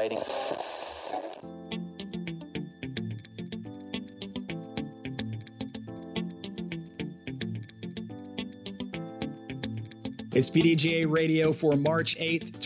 riding. It's PDGA Radio for March 8th,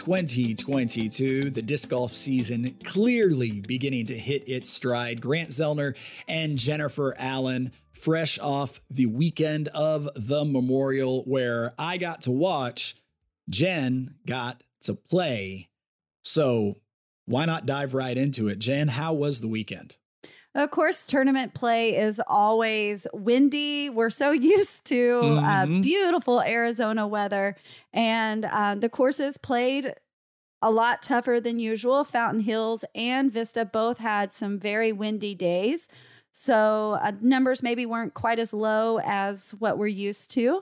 2022. The disc golf season clearly beginning to hit its stride. Grant Zellner and Jennifer Allen, fresh off the weekend of the Memorial, where I got to watch, Jen got to play. So why not dive right into it? Jen, how was the weekend? Of course, tournament play is always windy. We're so used to beautiful Arizona weather. And the courses played a lot tougher than usual. Fountain Hills and Vista both had some very windy days. So numbers maybe weren't quite as low as what we're used to.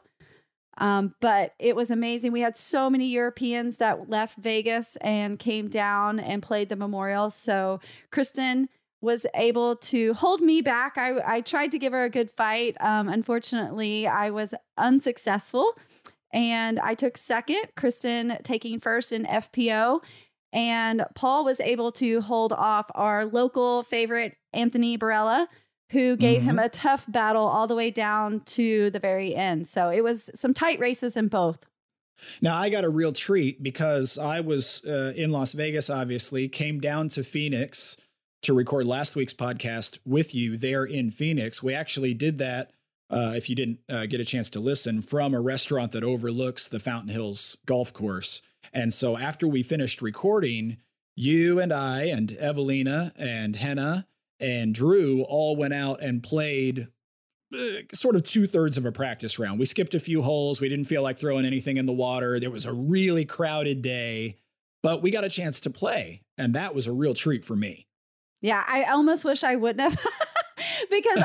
But it was amazing. We had so many Europeans that left Vegas and came down and played the Memorial. So Kristen was able to hold me back. I tried to give her a good fight. Unfortunately, I was unsuccessful and I took second, Kristen taking first in FPO. And Paul was able to hold off our local favorite, Anthony Barella, who gave him a tough battle all the way down to the very end. So it was some tight races in both. Now, I got a real treat because I was in Las Vegas, obviously, came down to Phoenix to record last week's podcast with you there in Phoenix. We actually did that, if you didn't get a chance to listen, from a restaurant that overlooks the Fountain Hills golf course. And so after we finished recording, you and I and Evelina and Henna and Drew all went out and played sort of 2/3 of a practice round. We skipped a few holes. We didn't feel like throwing anything in the water. There was a really crowded day, but we got a chance to play. And that was a real treat for me. Yeah, I almost wish I wouldn't have because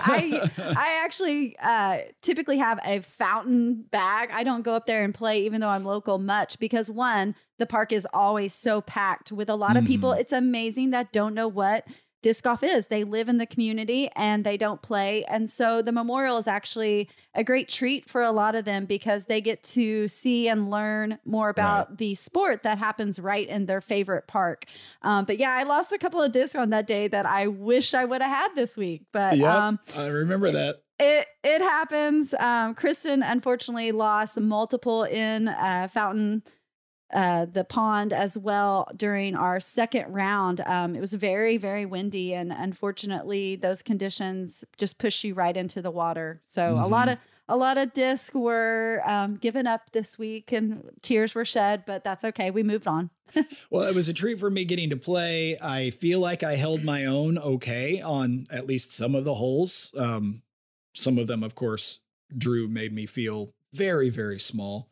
I actually typically have a fountain bag. I don't go up there and play even though I'm local much because one, the park is always so packed with a lot of people. It's amazing that don't know what disc golf is. They live in the community and they don't play. And so the Memorial is actually a great treat for a lot of them because they get to see and learn more about the sport that happens right in their favorite park. But yeah, I lost a couple of discs on that day that I wish I would have had this week. But I remember that. It happens. Kristen unfortunately lost multiple in Fountain the pond as well during our second round. It was very, very windy, and unfortunately, those conditions just push you right into the water. So a lot of discs were given up this week, and tears were shed. But that's okay. We moved on. Well, it was a treat for me getting to play. I feel like I held my own okay on at least some of the holes. Some of them, of course, Drew made me feel very, very small.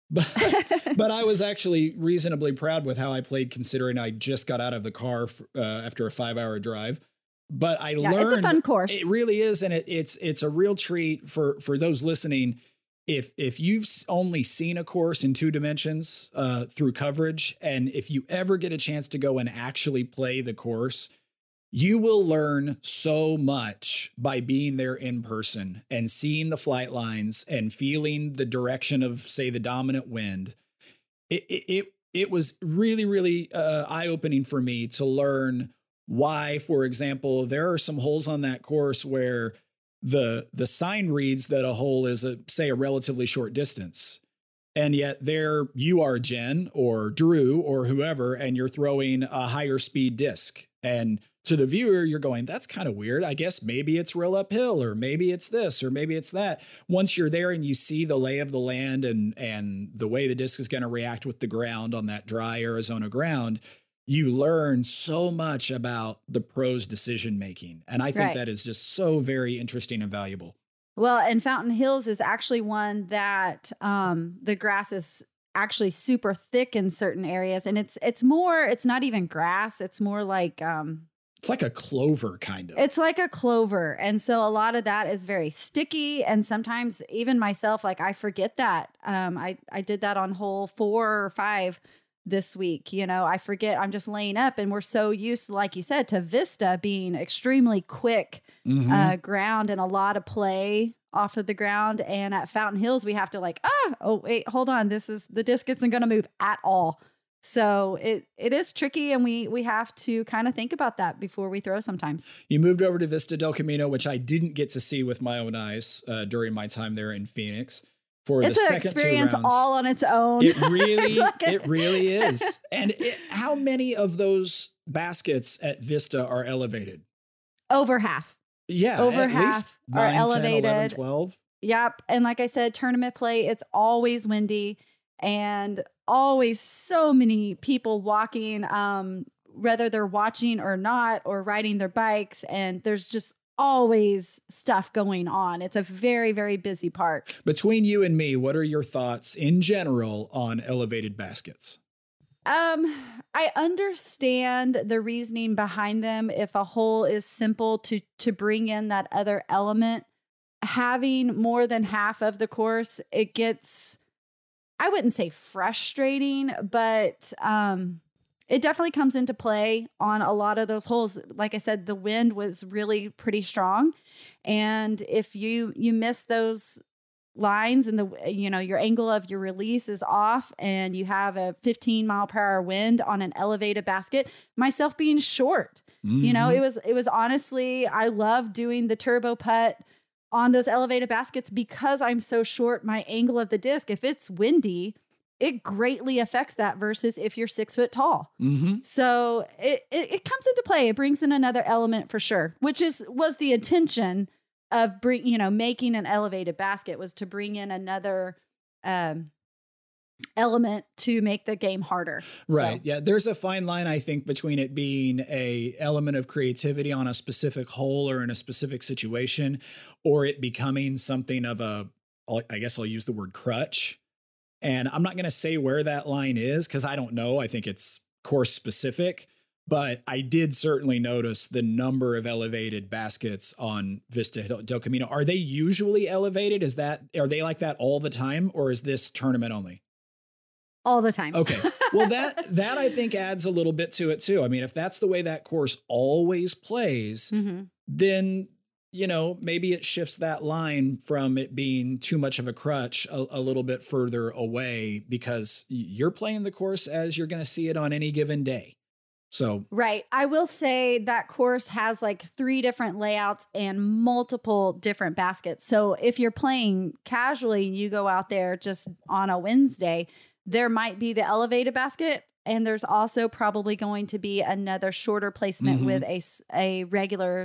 But I was actually reasonably proud with how I played, considering I just got out of the car after a 5-hour drive. But I learned it's a fun course. It really is, and it's a real treat for those listening. If you've only seen a course in 2 dimensions through coverage, and if you ever get a chance to go and actually play the course, you will learn so much by being there in person and seeing the flight lines and feeling the direction of, say, the dominant wind. It was really, really eye-opening for me to learn why, for example, there are some holes on that course where the sign reads that a hole is say a relatively short distance. And yet there you are, Jen or Drew or whoever, and you're throwing a higher speed disc. And to the viewer, you're going, that's kind of weird. I guess maybe it's real uphill, or maybe it's this, or maybe it's that. Once you're there and you see the lay of the land and the way the disc is going to react with the ground on that dry Arizona ground, you learn so much about the pros' decision making. And I think that is just so very interesting and valuable. Well, and Fountain Hills is actually one that the grass is actually super thick in certain areas. And it's not even grass. It's more like it's like a clover, kind of. It's like a clover. And so a lot of that is very sticky. And sometimes even myself, like I forget that. I did that on hole 4 or 5 this week. You know, I forget I'm just laying up, and we're so used, like you said, to Vista being extremely quick ground and a lot of play off of the ground. And at Fountain Hills, we have to like, oh, wait, hold on. The disc isn't going to move at all. So it is tricky, and we have to kind of think about that before we throw sometimes. You moved over to Vista del Camino, which I didn't get to see with my own eyes during my time there in Phoenix. For it's the an second experience 2 rounds, all on its own. It really, it really is. And how many of those baskets at Vista are elevated? Over half. Yeah, over at half least are 9, 10, elevated. 11, 12. Yep. And like I said, tournament play, it's always windy and always so many people walking, whether they're watching or not, or riding their bikes. And there's just always stuff going on. It's a very, very busy park. Between you and me, what are your thoughts in general on elevated baskets? I understand the reasoning behind them. If a hole is simple to bring in that other element, having more than half of the course, it gets, I wouldn't say frustrating, but it definitely comes into play on a lot of those holes. Like I said, the wind was really pretty strong. And if you miss those lines and your angle of your release is off and you have a 15-mile-per-hour wind on an elevated basket, myself being short, it was honestly, I love doing the turbo putt on those elevated baskets because I'm so short. My angle of the disc, if it's windy, it greatly affects that versus if you're 6 foot tall. So it comes into play. It brings in another element for sure, which was the intention of making an elevated basket, was to bring in another element to make the game harder. Right. So. Yeah. There's a fine line, I think, between it being a element of creativity on a specific hole or in a specific situation, or it becoming something of I guess I'll use the word crutch. And I'm not going to say where that line is because I don't know. I think it's course specific. But I did certainly notice the number of elevated baskets on Vista del Camino. Are they usually elevated? Are they like that all the time, or is this tournament only? All the time. Okay. Well, that I think adds a little bit to it too. I mean, if that's the way that course always plays, then, maybe it shifts that line from it being too much of a crutch a little bit further away, because you're playing the course as you're going to see it on any given day. So, right. I will say that course has like 3 different layouts and multiple different baskets. So if you're playing casually, you go out there just on a Wednesday, there might be the elevated basket. And there's also probably going to be another shorter placement with a regular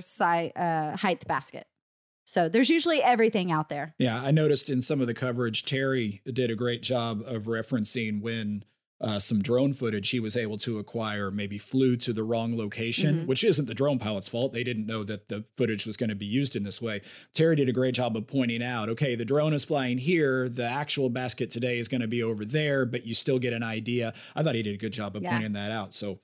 height basket. So there's usually everything out there. Yeah. I noticed in some of the coverage, Terry did a great job of referencing when some drone footage he was able to acquire maybe flew to the wrong location, which isn't the drone pilot's fault. They didn't know that the footage was going to be used in this way. Terry did a great job of pointing out, okay, the drone is flying here. The actual basket today is going to be over there, but you still get an idea. I thought he did a good job of pointing that out. So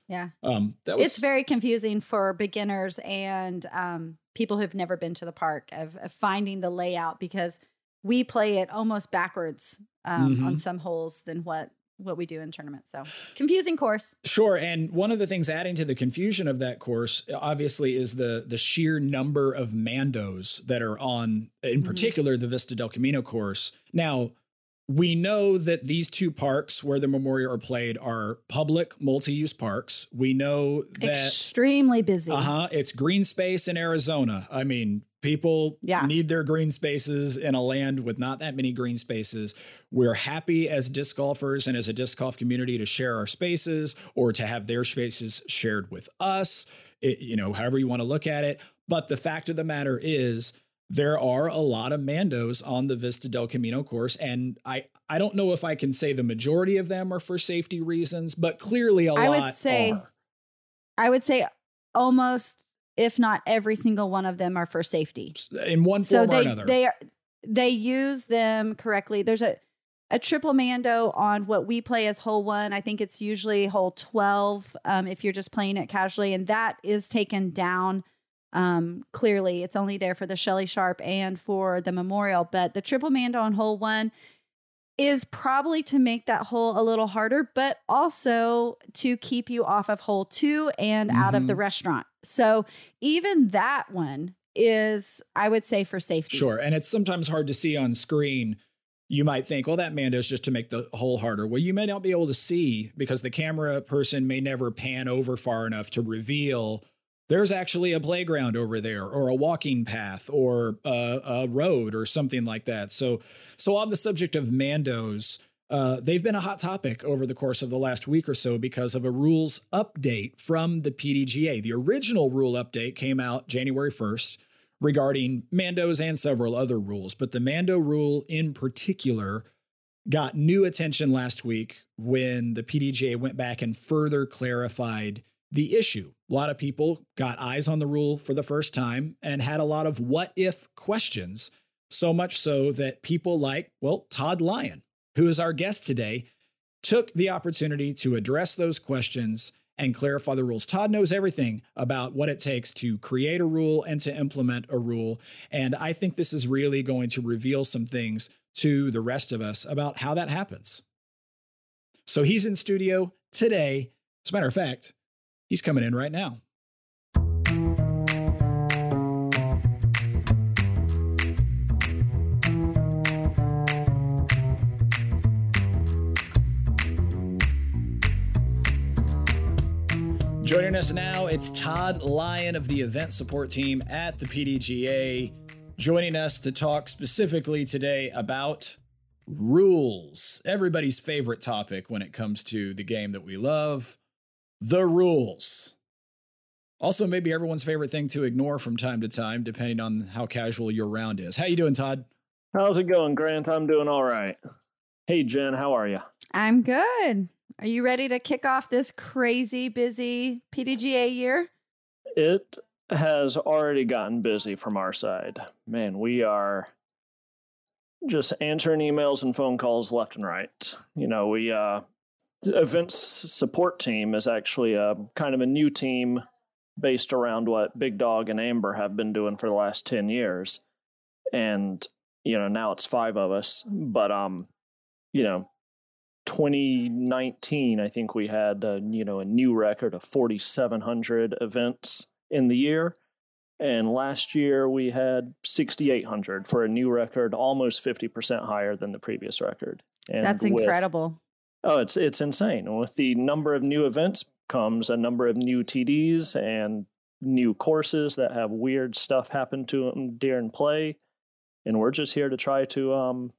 it's very confusing for beginners and people who've never been to the park of finding the layout, because we play it almost backwards on some holes than what we do in tournaments. So confusing course. Sure. And one of the things adding to the confusion of that course, obviously, is the sheer number of Mandos that are on, in particular, the Vista del Camino course. Now, we know that these 2 parks where the Memorial are played are public multi-use parks. We know that extremely busy. It's green space in Arizona. I mean, people need their green spaces in a land with not that many green spaces. We're happy as disc golfers and as a disc golf community to share our spaces or to have their spaces shared with us, however you want to look at it. But the fact of the matter is, there are a lot of Mandos on the Vista del Camino course. And I don't know if I can say the majority of them are for safety reasons, but clearly a lot are. I would say almost, if not every single one of them, are for safety. In one form or another. They use them correctly. There's a triple Mando on what we play as hole 1. I think it's usually hole 12 if you're just playing it casually. And that is taken down. Clearly it's only there for the Shelly Sharp and for the Memorial, but the triple Mando on hole 1 is probably to make that hole a little harder, but also to keep you off of hole 2 and out of the restaurant. So even that one is, I would say, for safety. Sure. And it's sometimes hard to see on screen, you might think, well, that Mando's just to make the hole harder. Well, you may not be able to see because the camera person may never pan over far enough to reveal there's actually a playground over there or a walking path or a road or something like that. So on the subject of Mandos, they've been a hot topic over the course of the last week or so because of a rules update from the PDGA. The original rule update came out January 1st. Regarding Mandos and several other rules, but the Mando rule in particular got new attention last week when the PDGA went back and further clarified the issue. A lot of people got eyes on the rule for the first time and had a lot of what if questions, so much so that people like, well, Todd Lyon, who is our guest today, took the opportunity to address those questions and clarify the rules. Todd knows everything about what it takes to create a rule and to implement a rule. And I think this is really going to reveal some things to the rest of us about how that happens. So he's in studio today. As a matter of fact, he's coming in right now. Joining us now, it's Todd Lyon of the event support team at the PDGA, joining us to talk specifically today about rules. Everybody's favorite topic when it comes to the game that we love, the rules. Also, maybe everyone's favorite thing to ignore from time to time, depending on how casual your round is. How you doing, Todd? How's it going, Grant? I'm doing all right. Hey, Jen, how are you? I'm good. Are you ready to kick off this crazy busy PDGA year? It has already gotten busy from our side. Man, we are just answering emails and phone calls left and right. You know, the events support team is actually a kind of a new team based around what Big Dog and Amber have been doing for the last 10 years. And, you know, now it's 5 of us. But, you know, 2019, I think we had, a new record of 4,700 events in the year. And last year we had 6,800 for a new record, almost 50% higher than the previous record. And that's incredible. It's insane. And with the number of new events comes a number of new TDs and new courses that have weird stuff happen to them during play. And we're just here to try to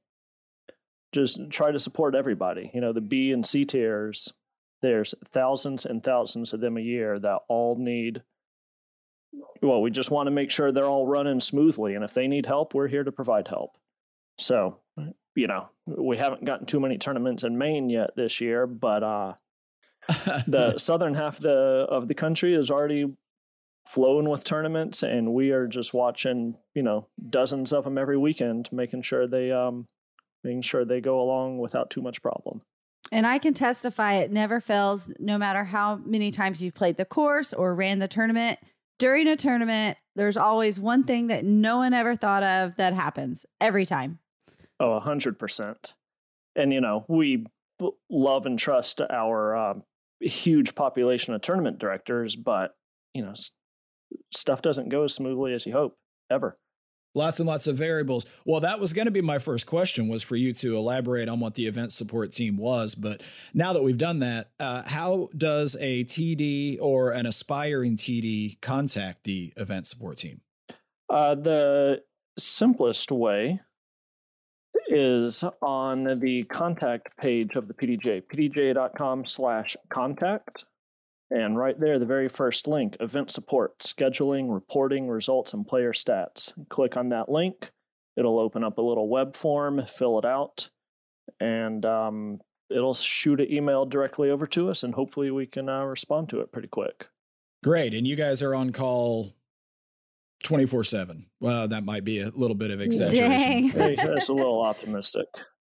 support everybody. You know, the B and C tiers, there's thousands and thousands of them a year that all need, well, we just want to make sure they're all running smoothly. And if they need help, we're here to provide help. So, you know, we haven't gotten too many tournaments in Maine yet this year, but the southern half of the country is already flowing with tournaments, and we are just watching, you know, dozens of them every weekend, making sure they go along without too much problem. And I can testify it never fails, no matter how many times you've played the course or ran the tournament. During a tournament, there's always one thing that no one ever thought of that happens every time. Oh, 100%. And, you know, we love and trust our huge population of tournament directors, but, you know, stuff doesn't go as smoothly as you hope, ever. Lots and lots of variables. Well, that was going to be my first question, was for you to elaborate on what the event support team was. But now that we've done that, how does a TD or an aspiring TD contact the event support team? The simplest way is on the contact page of the PDGA, pdga.com/contact. And right there, the very first link, event support, scheduling, reporting, results, and player stats. Click on that link. It'll open up a little web form, fill it out, and it'll shoot an email directly over to us, and hopefully we can respond to it pretty quick. Great. And you guys are on call 24/7. Well, that might be a little bit of exaggeration. That's a little optimistic.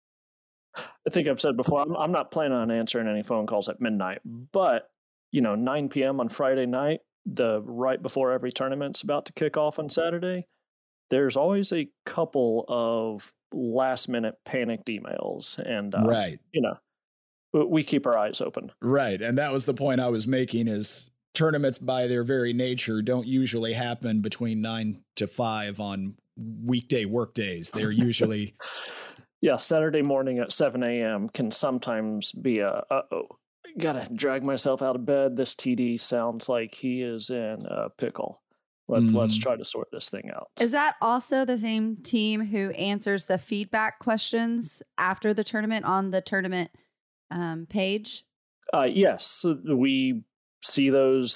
I think I've said before, I'm not planning on answering any phone calls at midnight, but 9 p.m. on Friday night, right before every tournament's about to kick off on Saturday, there's always a couple of last-minute panicked emails. And, right. We keep our eyes open. Right. And that was the point I was making, is tournaments by their very nature don't usually happen between 9 to 5 on weekday work days. They're usually Yeah, Saturday morning at 7 a.m. can sometimes be gotta drag myself out of bed. This TD sounds like he is in a pickle. Let's try to sort this thing out. Is that also the same team who answers the feedback questions after the tournament on the tournament page? Yes, we see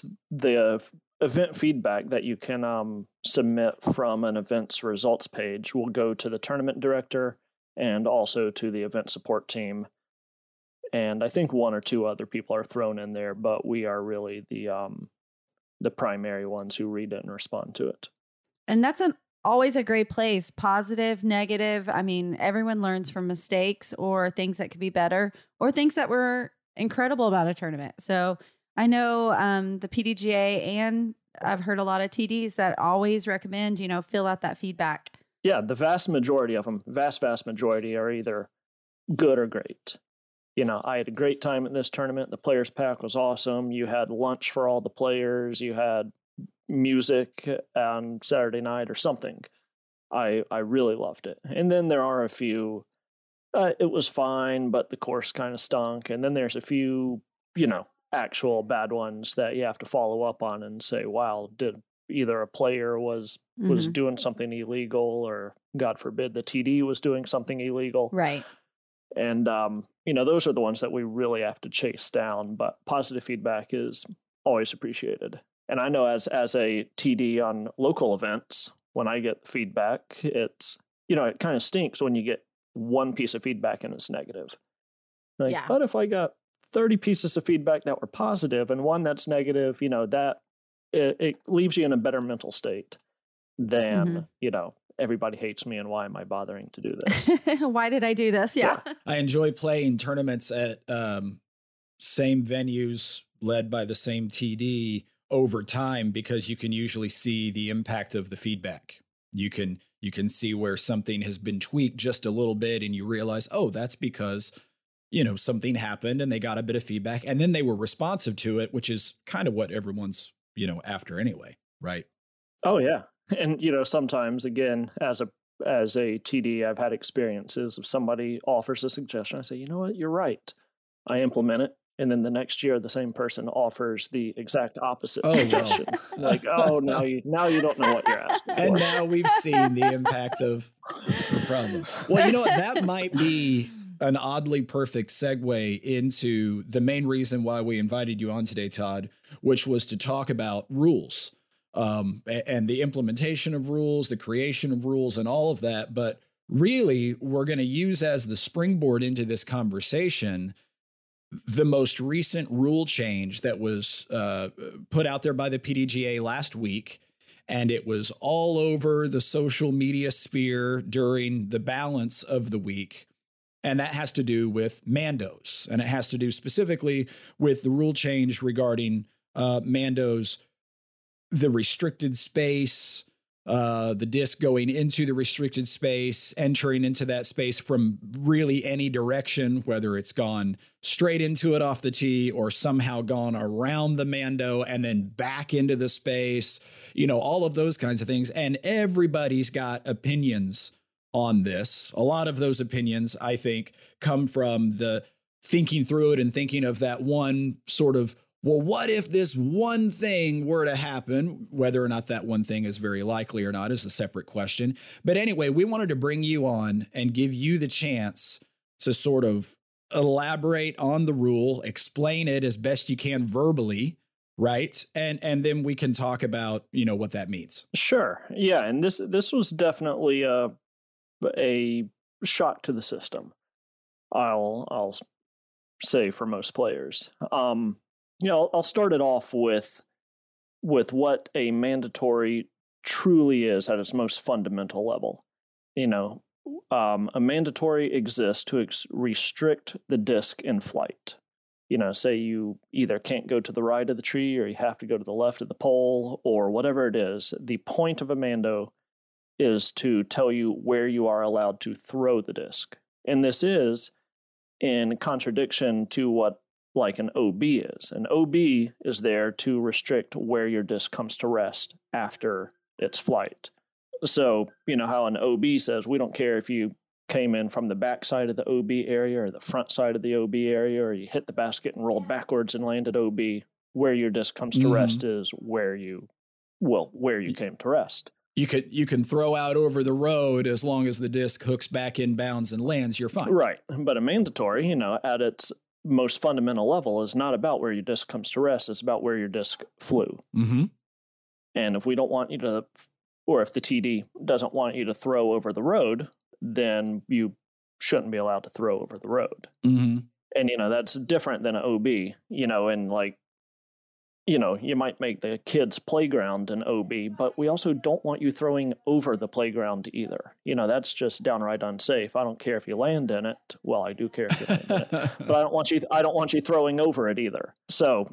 the event feedback that you can submit from an event's results page will go to the tournament director and also to the event support team. And I think one or two other people are thrown in there, but we are really the primary ones who read it and respond to it. And that's always a great place. Positive, negative. I mean, everyone learns from mistakes or things that could be better or things that were incredible about a tournament. So I know the PDGA, and I've heard a lot of TDs that always recommend, fill out that feedback. Yeah, the vast majority of them, vast majority are either good or great. I had a great time at this tournament. The players pack was awesome. You had lunch for all the players. You had music on Saturday night or something. I really loved it. And then there are a few, it was fine, but the course kind of stunk. And then there's a few, actual bad ones that you have to follow up on and say, wow, did either a player was doing something illegal, or God forbid the TD was doing something illegal. Right. And, those are the ones that we really have to chase down, but positive feedback is always appreciated. And I know as a TD on local events, when I get feedback, it's, it kind of stinks when you get one piece of feedback and it's negative. But if I got 30 pieces of feedback that were positive and one that's negative, that it leaves you in a better mental state than, everybody hates me and why am I bothering to do this? Why did I do this? Yeah. I enjoy playing tournaments at same venues led by the same TD over time, because you can usually see the impact of the feedback. You can see where something has been tweaked just a little bit and you realize, oh, that's because, something happened and they got a bit of feedback and then they were responsive to it, which is kind of what everyone's, after anyway. Right. Oh, yeah. And, sometimes, again, as a TD, I've had experiences of somebody offers a suggestion. I say, you know what, you're right. I implement it. And then the next year, the same person offers the exact opposite suggestion. Wow. Now you don't know what you're asking and for. Now we've seen the impact of the problem. Well, you know what? That might be an oddly perfect segue into the main reason why we invited you on today, Todd, which was to talk about rules. And the implementation of rules, the creation of rules, and all of that. But really, we're going to use as the springboard into this conversation the most recent rule change that was put out there by the PDGA last week. And it was all over the social media sphere during the balance of the week. And that has to do with Mandos. And it has to do specifically with the rule change regarding Mandos, the restricted space, the disc going into the restricted space, entering into that space from really any direction, whether it's gone straight into it off the tee or somehow gone around the Mando and then back into the space, all of those kinds of things. And everybody's got opinions on this. A lot of those opinions, I think, come from the thinking through it and thinking of that one sort of, well, what if this one thing were to happen? Whether or not that one thing is very likely or not is a separate question. But anyway, we wanted to bring you on and give you the chance to sort of elaborate on the rule, explain it as best you can verbally, right? And then we can talk about, what that means. Sure. Yeah. And this was definitely a shock to the system, I'll say, for most players. I'll start it off with what a mandatory truly is at its most fundamental level. A mandatory exists to restrict the disc in flight. Say you either can't go to the right of the tree or you have to go to the left of the pole or whatever it is. The point of a Mando is to tell you where you are allowed to throw the disc. And this is in contradiction to what like an OB is. An OB is there to restrict where your disc comes to rest after its flight. So, how an OB says, we don't care if you came in from the back side of the OB area or the front side of the OB area, or you hit the basket and rolled backwards and landed OB, where your disc comes to rest is where you came to rest. You can throw out over the road as long as the disc hooks back in bounds and lands, you're fine. Right. But a mandatory, at its most fundamental level, is not about where your disc comes to rest. It's about where your disc flew. Mm-hmm. And if we don't want you to, or if the TD doesn't want you to throw over the road, then you shouldn't be allowed to throw over the road. Mm-hmm. And, that's different than an OB, and like, you might make the kids' playground an OB, but we also don't want you throwing over the playground either. That's just downright unsafe. I don't care if you land in it. Well, I do care if you land in it, but I don't want you throwing over it either. So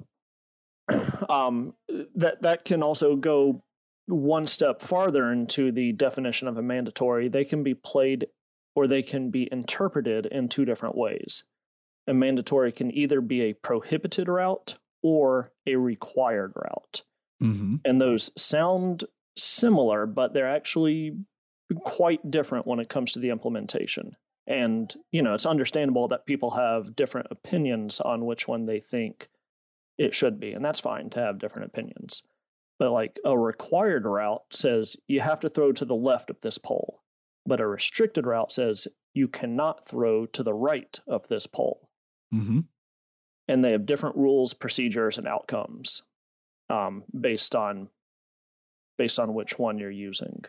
that can also go one step farther into the definition of a mandatory. They can be played or they can be interpreted in two different ways. A mandatory can either be a prohibited route or a required route. Mm-hmm. And those sound similar, but they're actually quite different when it comes to the implementation. And, it's understandable that people have different opinions on which one they think it should be. And that's fine to have different opinions. But like a required route says you have to throw to the left of this pole. But a restricted route says you cannot throw to the right of this pole. Mm-hmm. And they have different rules, procedures, and outcomes based on which one you're using.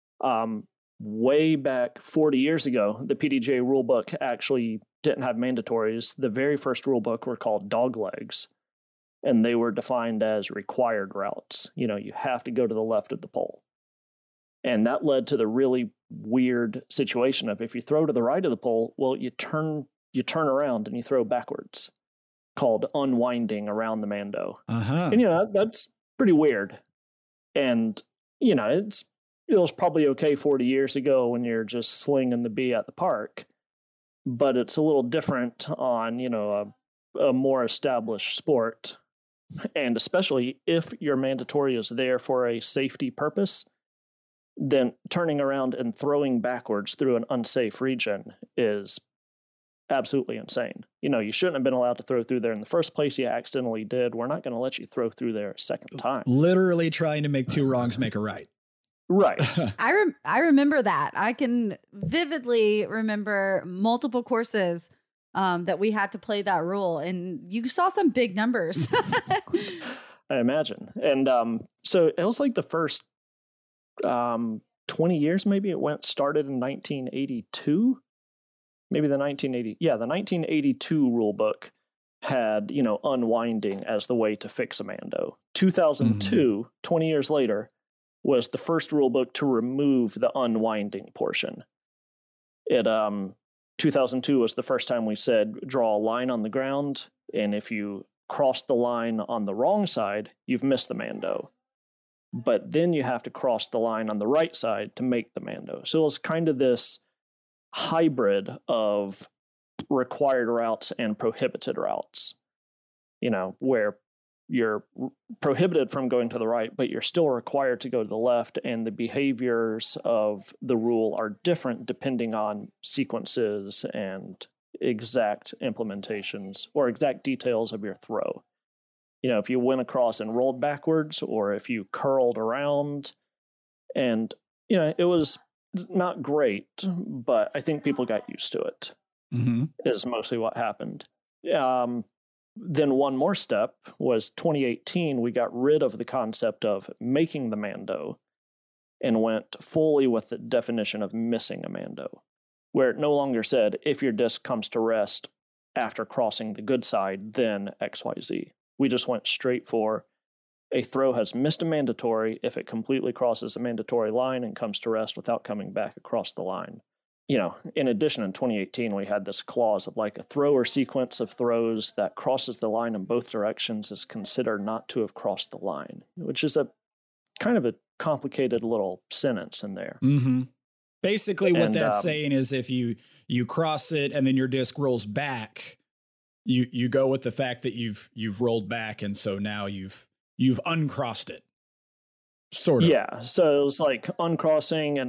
Way back 40 years ago, the PDGA rulebook actually didn't have mandatories. The very first rulebook were called doglegs, and they were defined as required routes. You have to go to the left of the pole. And that led to the really weird situation of if you throw to the right of the pole, well, you turn around and you throw backwards, called unwinding around the mando. Uh-huh. And, that's pretty weird. And, it was probably okay 40 years ago when you're just slinging the bee at the park, but it's a little different on, a more established sport. And especially if your mandatory is there for a safety purpose, then turning around and throwing backwards through an unsafe region is absolutely insane. You shouldn't have been allowed to throw through there in the first place. You accidentally did. We're not going to let you throw through there a second time. Literally trying to make two wrongs make a right. Right. I remember that. I can vividly remember multiple courses that we had to play that rule, and you saw some big numbers. I imagine. And so it was like the first 20 years, maybe it started in 1982. Maybe the 1982 rule book had, unwinding as the way to fix a mando. 2002, 20 years later, was the first rule book to remove the unwinding portion. 2002 was the first time we said, draw a line on the ground, and if you cross the line on the wrong side, you've missed the mando. But then you have to cross the line on the right side to make the mando. So it was kind of this hybrid of required routes and prohibited routes, where you're prohibited from going to the right, but you're still required to go to the left, and the behaviors of the rule are different depending on sequences and exact implementations or exact details of your throw. If you went across and rolled backwards, or if you curled around, and, it was not great, but I think people got used to it, is mostly what happened. Then one more step was 2018, we got rid of the concept of making the mando and went fully with the definition of missing a mando, where it no longer said, if your disc comes to rest after crossing the good side, then XYZ. We just went straight for a throw has missed a mandatory if it completely crosses a mandatory line and comes to rest without coming back across the line. In addition, in 2018, we had this clause of like a throw or sequence of throws that crosses the line in both directions is considered not to have crossed the line, which is a kind of a complicated little sentence in there. Mm-hmm. Basically, what that's saying is if you cross it and then your disc rolls back, you go with the fact that you've rolled back, and so now you've uncrossed it. Sort of. Yeah. So it was like uncrossing, and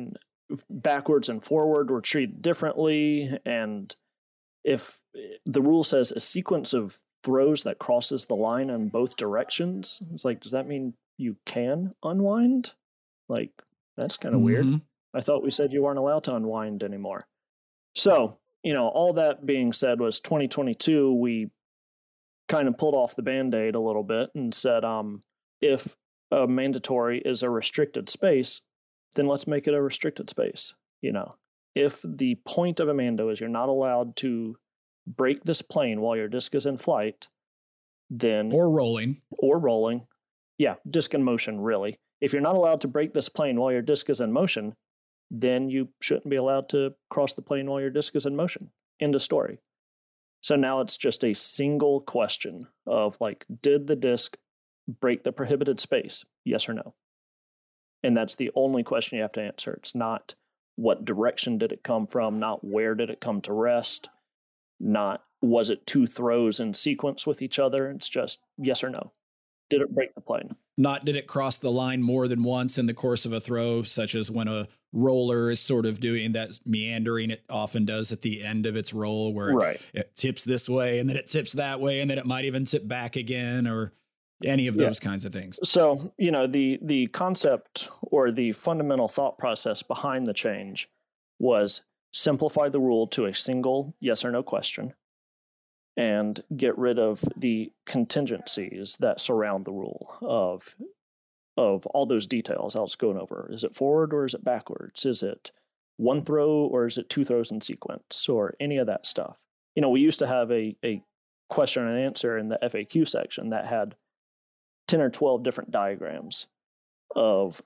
backwards and forward were treated differently. And if the rule says a sequence of throws that crosses the line in both directions, it's like, does that mean you can unwind? Like, that's kind of weird. I thought we said you weren't allowed to unwind anymore. So, all that being said, was 2022, we kind of pulled off the Band-Aid a little bit and said, if a mandatory is a restricted space, then let's make it a restricted space. If the point of a mando is you're not allowed to break this plane while your disc is in flight, then... Or rolling. Yeah, disc in motion, really. If you're not allowed to break this plane while your disc is in motion, then you shouldn't be allowed to cross the plane while your disc is in motion. End of story. So now it's just a single question of like, did the disc break the prohibited space? Yes or no? And that's the only question you have to answer. It's not what direction did it come from, not where did it come to rest, not was it two throws in sequence with each other. It's just yes or no. Did it break the plane? Not did it cross the line more than once in the course of a throw, such as when a roller is sort of doing that meandering it often does at the end of its roll, where it tips this way and then it tips that way and then it might even tip back again, or any of those kinds of things. So, the concept or the fundamental thought process behind the change was simplify the rule to a single yes or no question and get rid of the contingencies that surround the rule of all those details I was going over. Is it forward or is it backwards? Is it one throw or is it two throws in sequence, or any of that stuff? We used to have a question and answer in the FAQ section that had 10 or 12 different diagrams of,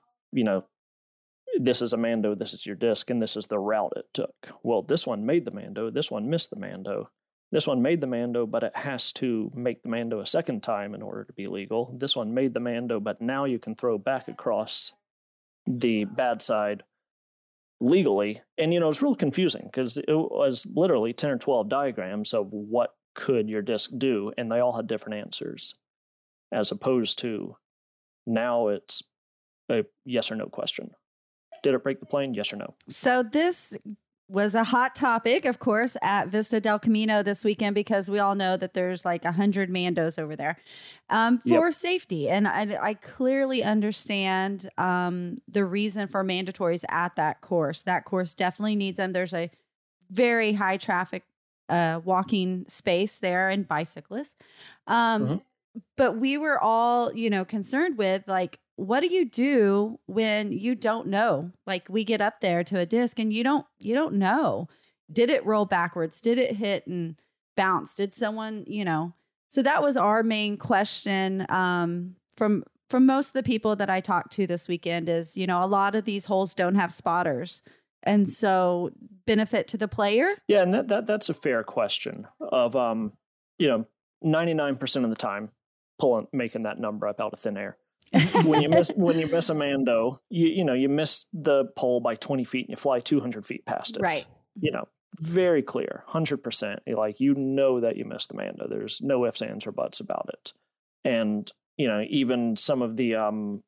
this is a mando, this is your disc, and this is the route it took. Well, this one made the mando, this one missed the mando. This one made the mando, but it has to make the mando a second time in order to be legal. This one made the mando, but now you can throw back across the bad side legally. And, it's real confusing because it was literally 10 or 12 diagrams of what could your disc do, and they all had different answers, as opposed to now it's a yes or no question. Did it break the plane? Yes or no? So this was a hot topic, of course, at Vista del Camino this weekend, because we all know that there's like 100 mandos over there for safety. And I clearly understand the reason for mandatories at that course. That course definitely needs them. There's a very high traffic walking space there and bicyclists. But we were all, concerned with like, what do you do when you don't know? Like, we get up there to a disc and you don't know. Did it roll backwards? Did it hit and bounce? Did someone, So that was our main question from most of the people that I talked to this weekend is, a lot of these holes don't have spotters. And so benefit to the player. Yeah. And that's a fair question of, 99% of the time making that number up out of thin air. when you miss a mando, you miss the pole by 20 feet and you fly 200 feet past it. Right. Very clear, 100%. Like, that you missed the mando. There's no ifs, ands, or buts about it. And, even some of the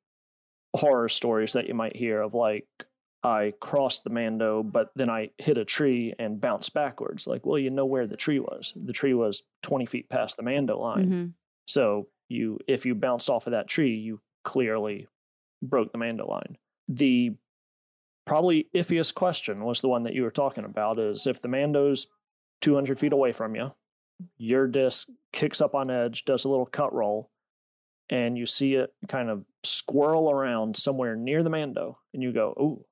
horror stories that you might hear of like, I crossed the mando, but then I hit a tree and bounced backwards. Like, well, where the tree was. The tree was 20 feet past the mando line. Mm-hmm. So if you bounced off of that tree, you clearly broke the mando line. The probably iffiest question was the one that you were talking about, is if the mando's 200 feet away from you, your disc kicks up on edge, does a little cut roll, and you see it kind of squirrel around somewhere near the mando, and you go, "Oh,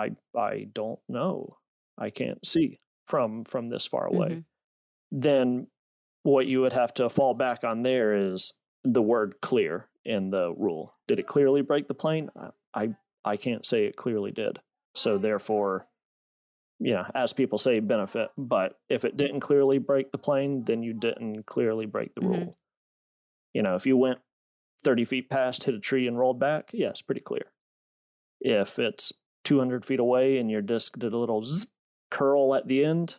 I don't know. I can't see from this far away." Mm-hmm. Then what you would have to fall back on there is the word clear in the rule. Did it clearly break the plane? I can't say it clearly did. So therefore, as people say, benefit. But if it didn't clearly break the plane, then you didn't clearly break the rule. If you went 30 feet past, hit a tree and rolled back, it's pretty clear. If it's 200 feet away and your disc did a little curl at the end,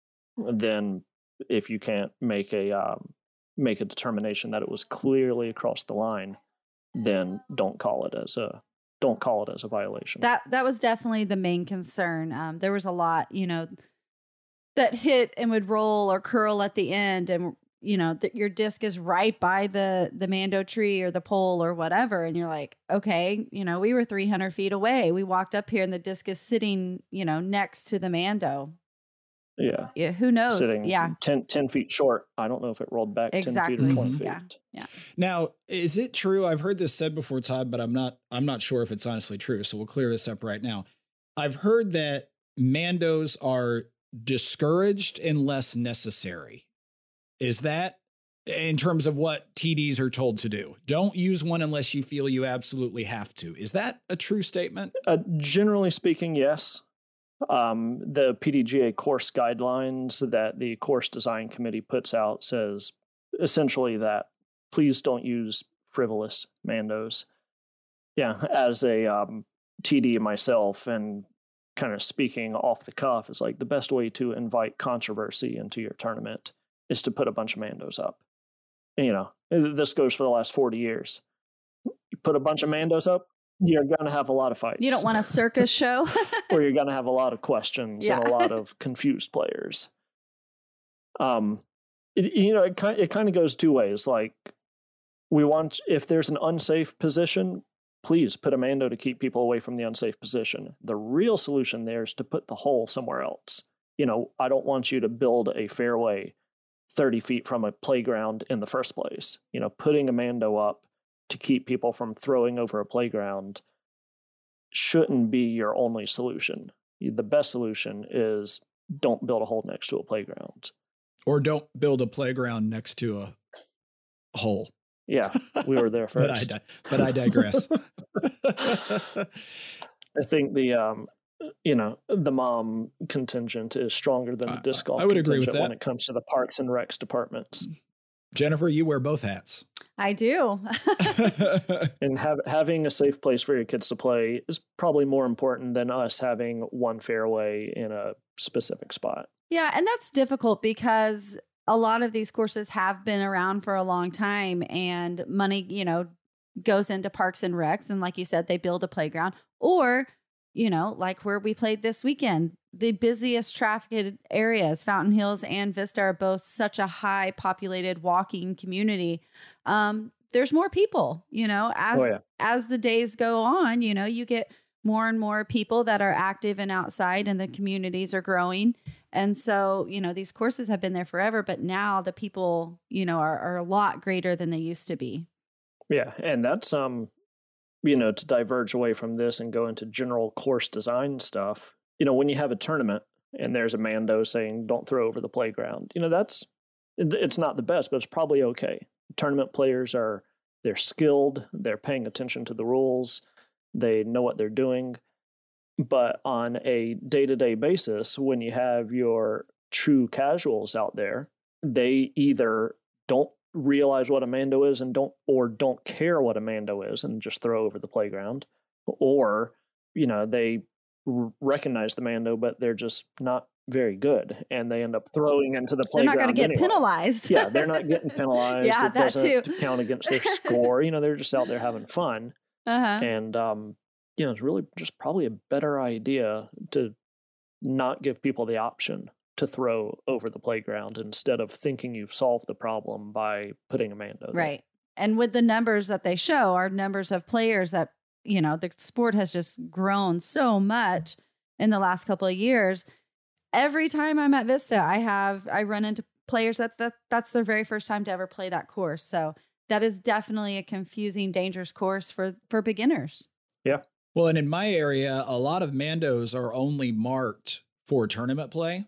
then if you can't make a determination that it was clearly across the line, then don't call it as a don't call it as a violation. That was definitely the main concern. There was a lot, that hit and would roll or curl at the end, and that your disc is right by the mando tree or the pole or whatever, and you're like, okay, we were 300 feet away. We walked up here, and the disc is sitting, next to the mando. Yeah. Who knows? Sitting 10 feet short. I don't know if it rolled back 10 feet or 20 feet. Yeah. Now, is it true? I've heard this said before, Todd, but I'm not sure if it's honestly true. So we'll clear this up right now. I've heard that mandos are discouraged unless necessary. Is that in terms of what TDs are told to do? Don't use one unless you feel you absolutely have to. Is that a true statement? Generally speaking, yes. The PDGA course guidelines that the course design committee puts out says essentially that please don't use frivolous mandos. Yeah, as a TD myself, and kind of speaking off the cuff, is like the best way to invite controversy into your tournament is to put a bunch of mandos up. This goes for the last 40 years. You put a bunch of mandos up, you're going to have a lot of fights. You don't want a circus show? Or you're going to have a lot of questions and a lot of confused players. It kind of goes two ways. Like, if there's an unsafe position, please put a mando to keep people away from the unsafe position. The real solution there is to put the hole somewhere else. I don't want you to build a fairway 30 feet from a playground in the first place. Putting a mando up to keep people from throwing over a playground shouldn't be your only solution. The best solution is don't build a hole next to a playground. Or don't build a playground next to a hole. Yeah, we were there first. but I digress. I think the mom contingent is stronger than the disc golf contingent agree with that when it comes to the parks and recs departments. Jennifer, you wear both hats. I do. And having a safe place for your kids to play is probably more important than us having one fairway in a specific spot. Yeah, and that's difficult because a lot of these courses have been around for a long time, and money, goes into parks and recs. And like you said, they build a playground, or, like where we played this weekend, the busiest trafficked areas, Fountain Hills and Vista, are both such a high populated walking community. There's more people, as the days go on, you get more and more people that are active and outside, and the communities are growing. And so, these courses have been there forever, but now the people, are a lot greater than they used to be. Yeah. And that's, to diverge away from this and go into general course design stuff, when you have a tournament and there's a mando saying, don't throw over the playground, it's not the best, but it's probably okay. Tournament players they're skilled, they're paying attention to the rules, they know what they're doing. But on a day-to-day basis, when you have your true casuals out there, they either don't realize what a mando is and don't care what a mando is and just throw over the playground, or they recognize the mando, but they're just not very good, and they end up throwing into the playground. They're not going to get penalized. Yeah, they're not getting penalized. Yeah, it that doesn't too. count against their score. They're just out there having fun. And it's really just probably a better idea to not give people the option to throw over the playground instead of thinking you've solved the problem by putting a mando there. Right. And with the numbers that they show, are numbers of players that, the sport has just grown so much in the last couple of years. Every time I'm at Vista, I run into players that's their very first time to ever play that course. So that is definitely a confusing, dangerous course for beginners. Yeah. Well, and in my area, a lot of mandos are only marked for tournament play,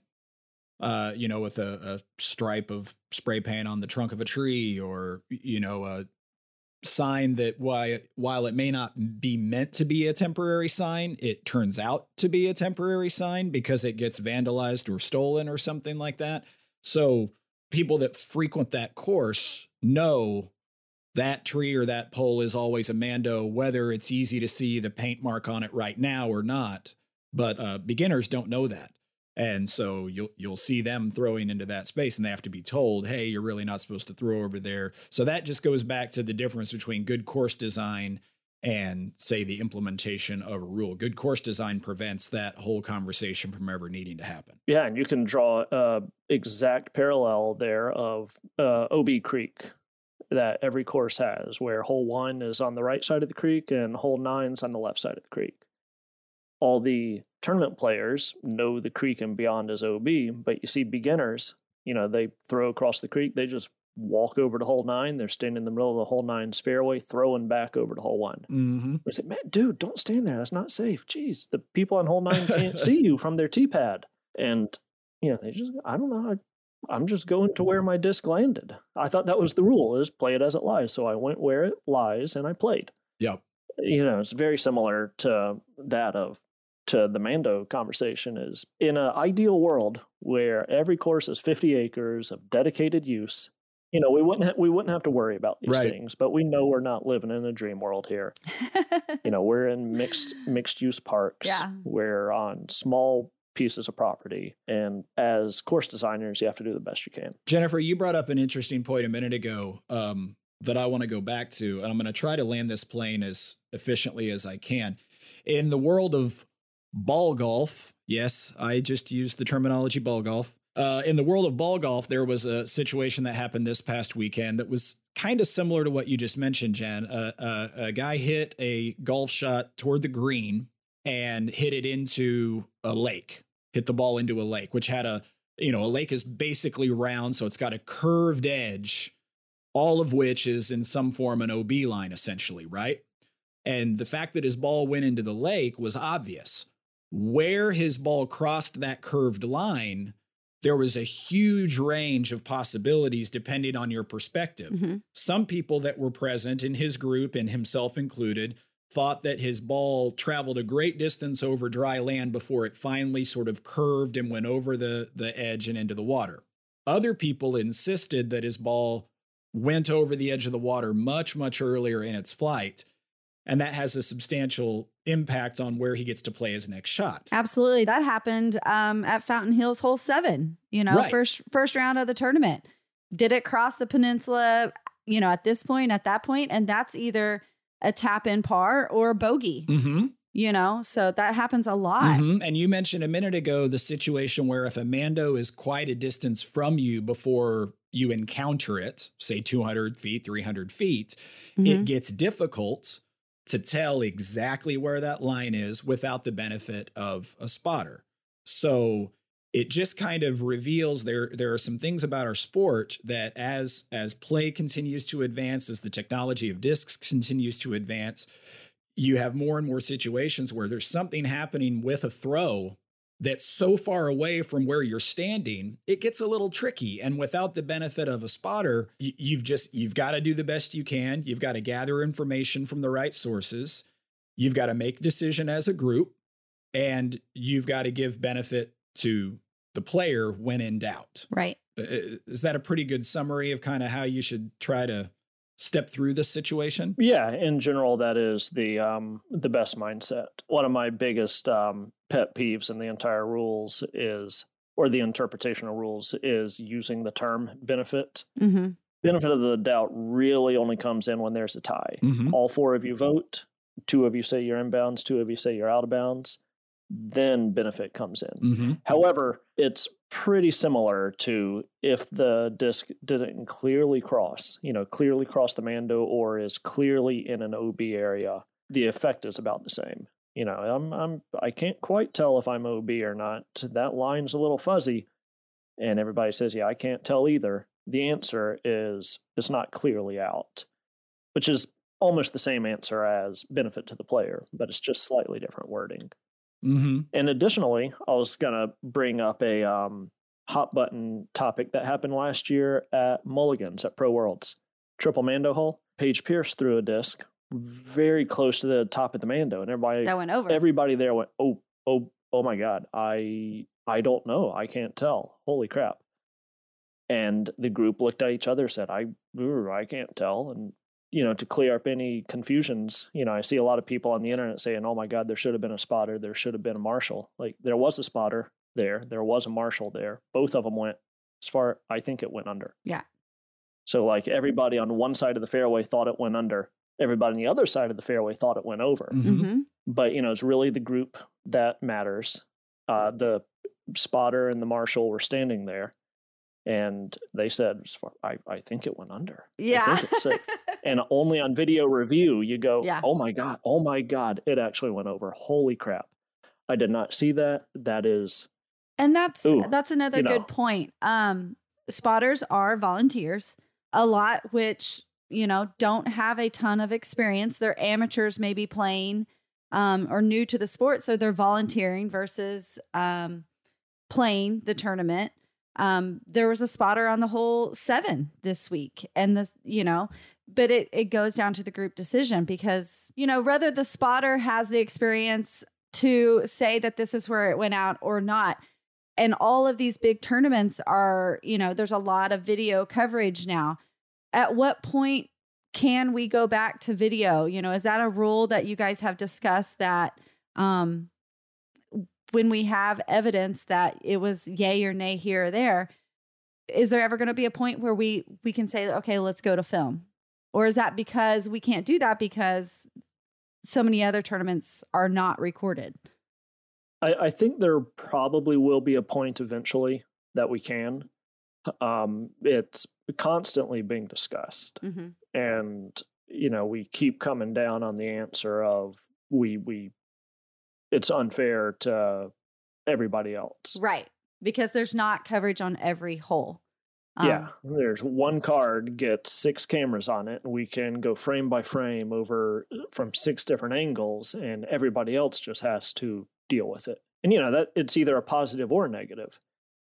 with a stripe of spray paint on the trunk of a tree, or, a sign that while it may not be meant to be a temporary sign, it turns out to be a temporary sign because it gets vandalized or stolen or something like that. So people that frequent that course know that tree or that pole is always a mando, whether it's easy to see the paint mark on it right now or not. But beginners don't know that. And so you'll see them throwing into that space, and they have to be told, hey, you're really not supposed to throw over there. So that just goes back to the difference between good course design and say the implementation of a rule. Good course design prevents that whole conversation from ever needing to happen. Yeah, and you can draw exact parallel there of OB Creek that every course has, where hole 1 is on the right side of the creek and hole 9 is on the left side of the creek. All the tournament players know the creek and beyond is OB, but you see beginners, they throw across the creek, they just walk over to hole 9, they're standing in the middle of the hole 9's fairway, throwing back over to hole 1. Mm-hmm. We say, man, dude, don't stand there. That's not safe. Jeez, the people on hole 9 can't see you from their tee pad. And, they just, I don't know. I'm just going to where my disc landed. I thought that was the rule, is play it as it lies. So I went where it lies and I played. Yep. It's very similar to the Mando conversation. Is in an ideal world where every course is 50 acres of dedicated use, we wouldn't have to worry about these things, but we know we're not living in a dream world here. We're in mixed use parks. Yeah. We're on small pieces of property, and as course designers, you have to do the best you can. Jennifer, you brought up an interesting point a minute ago that I want to go back to, and I'm going to try to land this plane as efficiently as I can. In the world of ball golf, yes, I just used the terminology ball golf. In the world of ball golf, there was a situation that happened this past weekend that was kind of similar to what you just mentioned, Jen. A guy hit a golf shot toward the green and hit it into a lake, hit the ball into a lake, which had a lake is basically round. So it's got a curved edge, all of which is in some form an OB line, essentially, right? And the fact that his ball went into the lake was obvious. Where his ball crossed that curved line, there was a huge range of possibilities depending on your perspective. Mm-hmm. Some people that were present in his group, and himself included, thought that his ball traveled a great distance over dry land before it finally sort of curved and went over the edge and into the water. Other people insisted that his ball went over the edge of the water much, much earlier in its flight. And that has a substantial impact on where he gets to play his next shot. Absolutely. That happened at Fountain Hills hole 7, right. first round of the tournament. Did it cross the peninsula, at that point? And that's either a tap in par or a bogey, so that happens a lot. Mm-hmm. And you mentioned a minute ago the situation where if a Mando is quite a distance from you before you encounter it, say 200 feet, 300 feet, it gets difficult to tell exactly where that line is without the benefit of a spotter. So it just kind of reveals there are some things about our sport that as play continues to advance, as the technology of discs continues to advance, you have more and more situations where there's something happening with a throw that's so far away from where you're standing, it gets a little tricky. And without the benefit of a spotter, you've got to do the best you can. You've got to gather information from the right sources. You've got to make a decision as a group, and you've got to give benefit to the player when in doubt. Right. Is that a pretty good summary of kind of how you should try to step through this situation? Yeah, in general, that is the best mindset. One of my biggest pet peeves in the entire rules or the interpretation of rules is using the term benefit. Mm-hmm. Benefit of the doubt really only comes in when there's a tie. Mm-hmm. All 4 of you vote. 2 of you say you're inbounds. 2 of you say you're out of bounds. Then benefit comes in. Mm-hmm. However, it's pretty similar to if the disc didn't clearly cross the Mando or is clearly in an OB area, the effect is about the same. I can't quite tell if I'm OB or not. That line's a little fuzzy. And everybody says, yeah, I can't tell either. The answer is it's not clearly out, which is almost the same answer as benefit to the player, but it's just slightly different wording. Mm-hmm. And additionally, I was going to bring up a hot button topic that happened last year at Mulligan's at Pro Worlds. Triple Mando hole. Paige Pierce threw a disc very close to the top of the Mando, and that went over. Everybody there went, oh my God, I don't know, I can't tell. Holy crap! And the group looked at each other, said, I can't tell, and to clear up any confusions, I see a lot of people on the internet saying, oh my God, there should have been a spotter. There should have been a marshal. Like, there was a spotter there. There was a marshal there. Both of them went I think it went under. Yeah. So like everybody on one side of the fairway thought it went under. everybody on the other side of the fairway thought it went over. Mm-hmm. But, it's really the group that matters. The spotter and the marshal were standing there, and they said, I think it went under. Yeah. I think it's safe. And only on video review, you go, Yeah. oh my God, it actually went over. Holy crap. I did not see that. That is... And that's another good point. Spotters are volunteers, a lot which, don't have a ton of experience. They're amateurs, maybe playing or new to the sport. So they're volunteering versus playing the tournament. There was a spotter on the hole 7 this week, and but it goes down to the group decision because, whether the spotter has the experience to say that this is where it went out or not. And all of these big tournaments are, there's a lot of video coverage now. At what point can we go back to video? Is that a rule that you guys have discussed that when we have evidence that it was yay or nay here or there, is there ever going to be a point where we can say, okay, let's go to film? Or is that because we can't do that because so many other tournaments are not recorded? I think there probably will be a point eventually that we can. It's constantly being discussed. Mm-hmm. And, we keep coming down on the answer of it's unfair to everybody else. Right. Because there's not coverage on every hole. Yeah. There's one card, gets 6 cameras on it, and we can go frame by frame over from 6 different angles, and everybody else just has to deal with it. And, that it's either a positive or a negative.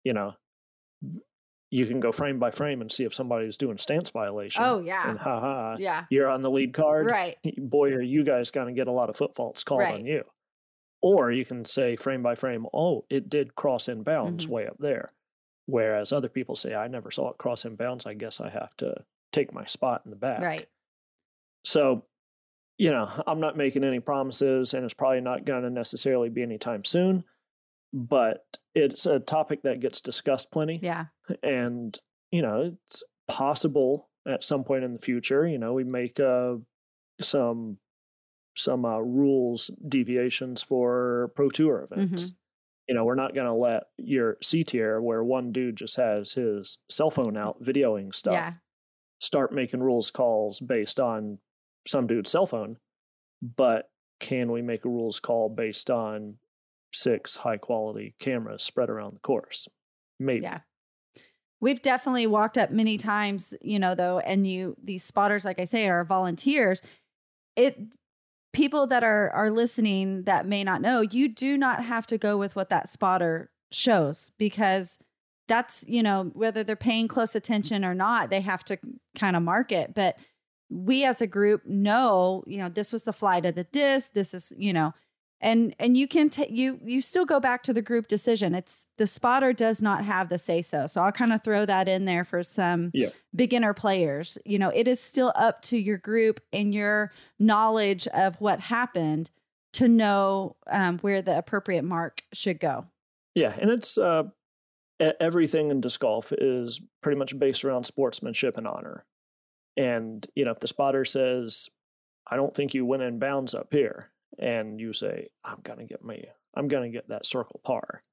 You can go frame by frame and see if somebody's doing a stance violation. Oh, yeah. And yeah, you're on the lead card. Right. Boy, are you guys going to get a lot of foot faults called on you. Or you can say frame by frame, oh, it did cross in bounds way up there. Whereas other people say, I never saw it cross in bounds. I guess I have to take my spot in the back. Right. So, I'm not making any promises, and it's probably not going to necessarily be anytime soon. But it's a topic that gets discussed plenty. Yeah. And, it's possible at some point in the future, we make some rules deviations for Pro Tour events. Mm-hmm. We're not going to let your C tier, where one dude just has his cell phone out videoing stuff, start making rules calls based on some dude's cell phone. But can we make a rules call based on 6 high quality cameras spread around the course? Maybe. Yeah. We've definitely walked up many times, though, and these spotters, like I say, are volunteers. People that are listening that may not know, you do not have to go with what that spotter shows, because that's, whether they're paying close attention or not, they have to kind of mark it. But we as a group know, this was the flight of the disc. This is, and you can you still go back to the group decision. It's the spotter does not have the say so. So I'll kind of throw that in there for some beginner players. It is still up to your group and your knowledge of what happened to know where the appropriate mark should go. Yeah, and it's everything in disc golf is pretty much based around sportsmanship and honor. And if the spotter says, "I don't think you went in bounds up here," and you say, I'm gonna get that circle par.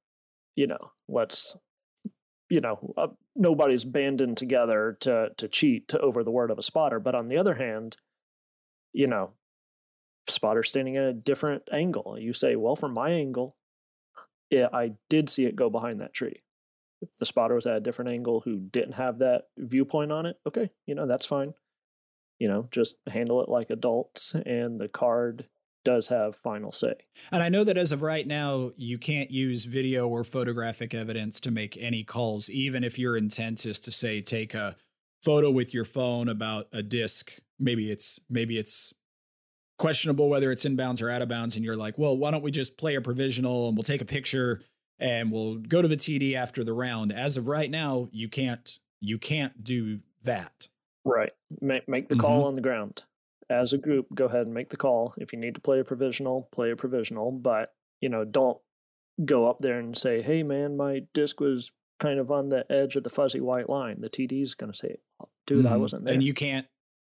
Nobody's banding together to cheat over the word of a spotter. But on the other hand, spotter standing at a different angle. You say, well, from my angle, I did see it go behind that tree. If the spotter was at a different angle who didn't have that viewpoint on it, okay, that's fine. Just handle it like adults, and the card does have final say. And I know that as of right now, you can't use video or photographic evidence to make any calls, even if your intent is to say, take a photo with your phone about a disc. Maybe it's questionable whether it's inbounds or out of bounds. And you're like, well, why don't we just play a provisional and we'll take a picture and we'll go to the TD after the round. As of right now, you can't do that. Right. Make the call on the ground. As a group, go ahead and make the call. If you need to play a provisional, but, don't go up there and say, hey man, my disc was kind of on the edge of the fuzzy white line. The TD's going to say, oh, dude, I wasn't there. And you can't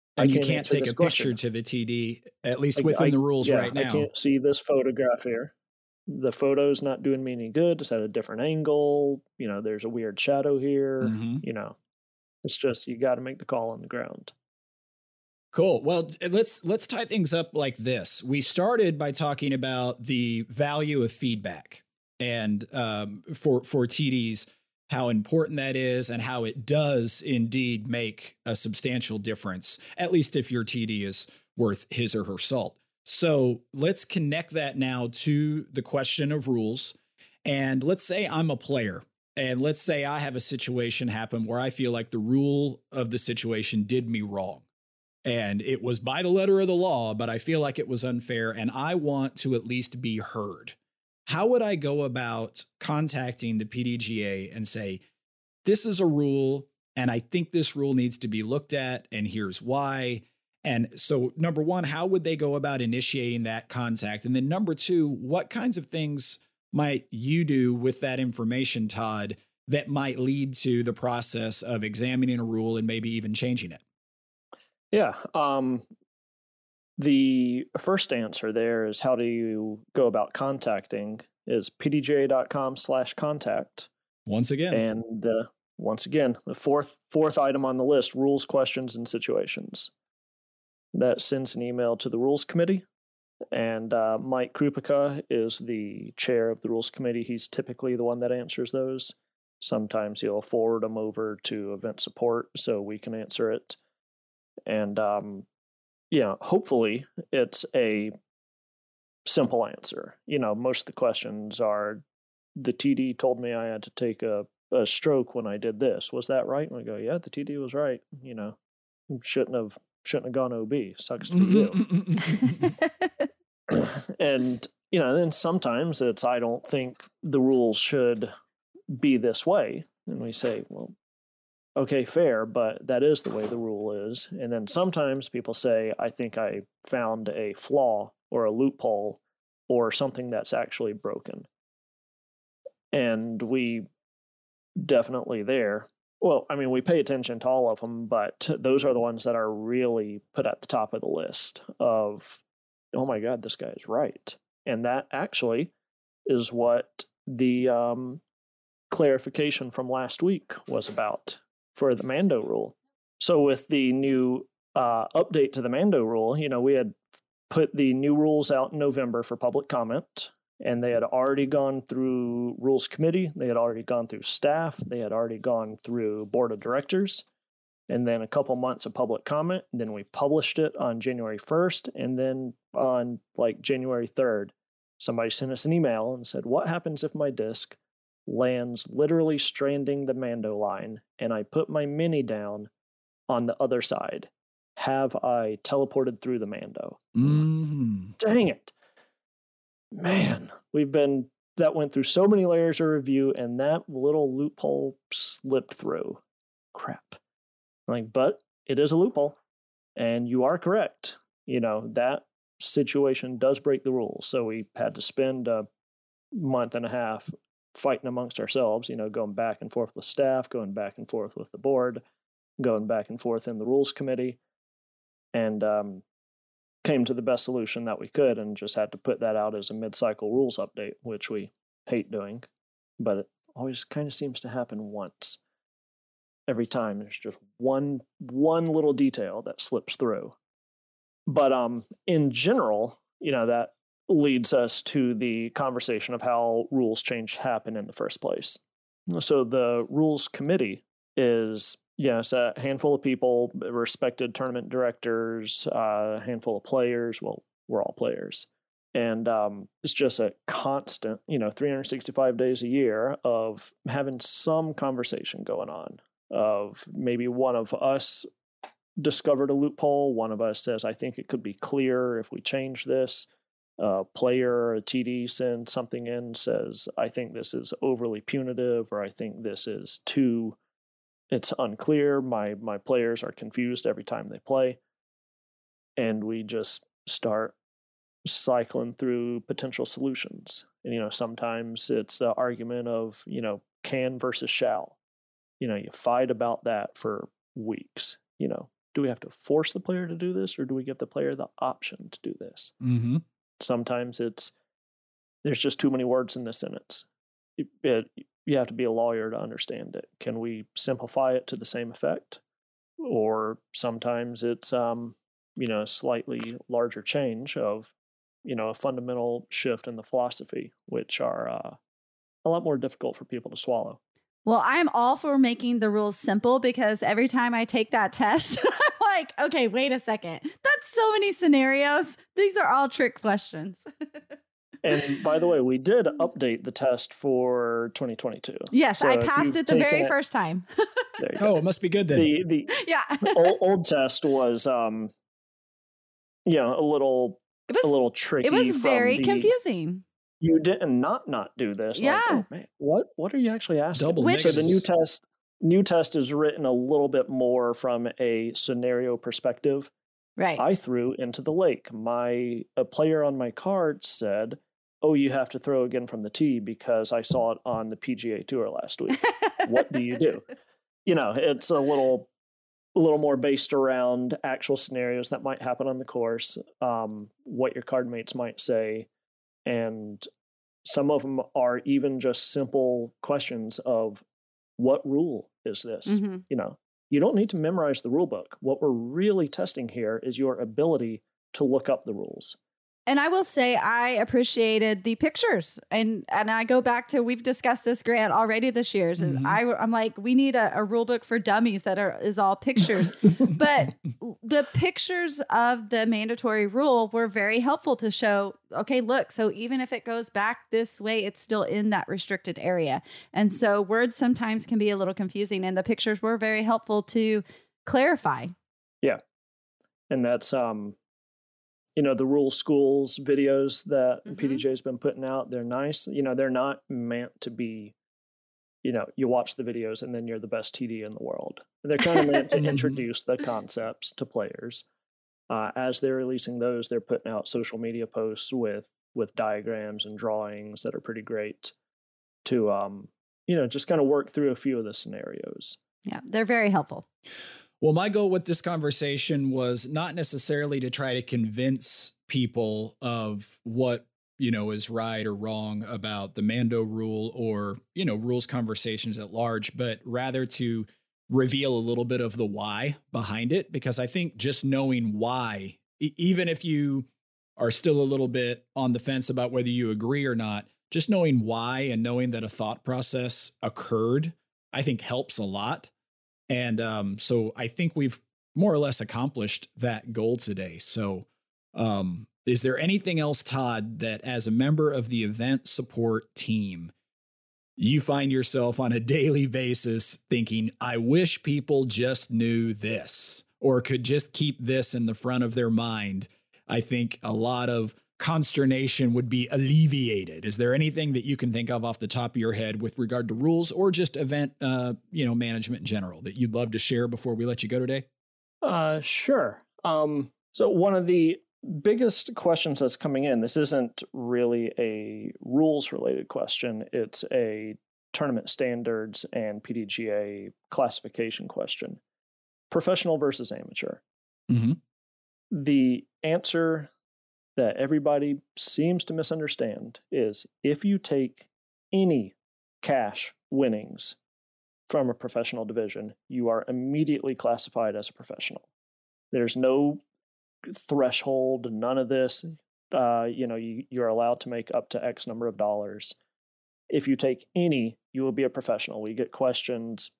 And you can't take a picture to the TD, at least within the rules right now. I can't see this photograph here. The photo's not doing me any good. It's at a different angle. There's a weird shadow here. It's just, you got to make the call on the ground. Cool. Well, let's tie things up like this. We started by talking about the value of feedback and for TDs, how important that is and how it does indeed make a substantial difference, at least if your TD is worth his or her salt. So let's connect that now to the question of rules. And let's say I'm a player, and let's say I have a situation happen where I feel like the rule of the situation did me wrong. And it was by the letter of the law, but I feel like it was unfair, and I want to at least be heard. How would I go about contacting the PDGA and say, this is a rule, and I think this rule needs to be looked at, and here's why? And so, number one, how would they go about initiating that contact? And then number two, what kinds of things might you do with that information, Todd, that might lead to the process of examining a rule and maybe even changing it? Yeah. The first answer there is, how do you go about contacting, is pdga.com/contact. Once again. And once again, the fourth item on the list, rules, questions, and situations. That sends an email to the Rules Committee. And Mike Krupica is the chair of the Rules Committee. He's typically the one that answers those. Sometimes he'll forward them over to event support so we can answer it. And hopefully it's a simple answer. Most of the questions are, the TD told me I had to take a stroke when I did this. Was that right? And I go, yeah, the TD was right. Shouldn't have gone OB. Sucks to be you. And, then sometimes it's, I don't think the rules should be this way. And we say, well, okay, fair, but that is the way the rule is. And then sometimes people say, I think I found a flaw or a loophole or something that's actually broken. And we definitely there. Well, I mean, we pay attention to all of them, but those are the ones that are really put at the top of the list of, oh my God, this guy is right. And that actually is what the clarification from last week was about for the Mando rule. So with the new update to the Mando rule, we had put the new rules out in November for public comment, and they had already gone through Rules Committee. They had already gone through staff. They had already gone through Board of Directors, and then a couple months of public comment. And then we published it on January 1st. And then on January 3rd, somebody sent us an email and said, what happens if my disc lands literally stranding the Mando line and I put my mini down on the other side? Have I teleported through the Mando? Mm-hmm. Dang it. Man, that went through so many layers of review, and that little loophole slipped through. Crap. But it is a loophole, and you are correct. That situation does break the rules. So we had to spend a month and a half fighting amongst ourselves, going back and forth with staff, going back and forth with the board, going back and forth in the Rules Committee, and came to the best solution that we could, and just had to put that out as a mid-cycle rules update, which we hate doing, but it always kind of seems to happen once. Every time there's just one little detail that slips through. But in general, that leads us to the conversation of how rules change happen in the first place. So the Rules Committee is, it's a handful of people, respected tournament directors, a handful of players. Well, we're all players. And it's just a constant, 365 days a year of having some conversation going on. Of maybe one of us discovered a loophole. One of us says, I think it could be clearer if we change this. A player or a TD sends something in, says, I think this is overly punitive, or I think this is it's unclear. My players are confused every time they play. And we just start cycling through potential solutions. And, sometimes it's the argument of, can versus shall. You fight about that for weeks. Do do we have to force the player to do this, or do we give the player the option to do this? Mm-hmm. Sometimes there's just too many words in this sentence. You have to be a lawyer to understand it. Can we simplify it to the same effect? Or sometimes it's a slightly larger change of a fundamental shift in the philosophy, which are a lot more difficult for people to swallow. Well, I'm all for making the rules simple, because every time I take that test, I'm like, okay, wait a second. That's so many scenarios. These are all trick questions. And by the way, we did update the test for 2022. Yes, so I passed it the very first time. Oh, it must be good then. The old test was a little tricky. It was very confusing. You didn't not do this. Yeah. Like, oh, man, what are you actually asking? So the new test is written a little bit more from a scenario perspective. Right. I threw into the lake. A player on my card said, "Oh, you have to throw again from the tee because I saw it on the PGA Tour last week." What do you do? It's a little more based around actual scenarios that might happen on the course, what your card mates might say. And some of them are even just simple questions of, what rule is this? Mm-hmm. You don't need to memorize the rule book. What we're really testing here is your ability to look up the rules. And I will say I appreciated the pictures. And I go back to, we've discussed this, Grant, already this year. Mm-hmm. I'm like, we need a rule book for dummies that is all pictures. But the pictures of the mandatory rule were very helpful to show, okay, look, so even if it goes back this way, it's still in that restricted area. And so words sometimes can be a little confusing, and the pictures were very helpful to clarify. Yeah. And that's, the rule schools videos that PDJ has been putting out, they're nice. They're not meant to be, you watch the videos and then you're the best TD in the world. They're kind of meant to introduce the concepts to players. As they're releasing those, they're putting out social media posts with diagrams and drawings that are pretty great to, just kind of work through a few of the scenarios. Yeah, they're very helpful. Well, my goal with this conversation was not necessarily to try to convince people of what, is right or wrong about the Mando rule or, rules conversations at large, but rather to reveal a little bit of the why behind it. Because I think just knowing why, even if you are still a little bit on the fence about whether you agree or not, just knowing why and knowing that a thought process occurred, I think helps a lot. And so I think we've more or less accomplished that goal today. So is there anything else, Todd, that as a member of the event support team, you find yourself on a daily basis thinking, I wish people just knew this or could just keep this in the front of their mind? I think a lot of consternation would be alleviated. Is there anything that you can think of off the top of your head with regard to rules or just event, management in general that you'd love to share before we let you go today? Sure. So one of the biggest questions that's coming in, this isn't really a rules related question. It's a tournament standards and PDGA classification question. Professional versus amateur. Mm-hmm. The answer that everybody seems to misunderstand is, if you take any cash winnings from a professional division, you are immediately classified as a professional. There's no threshold, none of this. You're allowed to make up to X number of dollars. If you take any, you will be a professional. We get questions,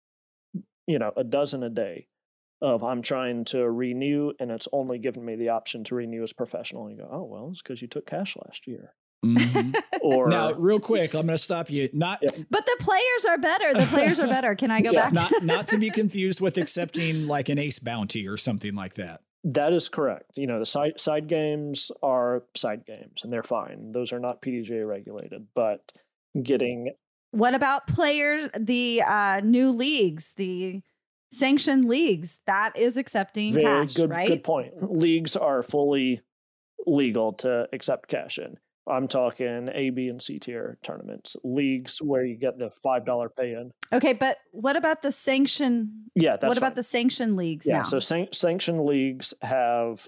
a dozen a day of, I'm trying to renew and it's only given me the option to renew as professional. And you go, oh, well, it's because you took cash last year. Mm-hmm. Or now, real quick, I'm going to stop you. But the players are better. The players are better. Can I go back? Not to be confused with accepting like an ace bounty or something like that. That is correct. The side games are side games and they're fine. Those are not PDGA regulated, but What about players, the new leagues, the sanctioned leagues? That is accepting cash, right? Good point. Leagues are fully legal to accept cash in. I'm talking A, B, and C tier tournaments, leagues where you get the $5 pay-in. Okay, but what about the sanction? Yeah, that's what about fine. the sanction leagues now? So sanction leagues have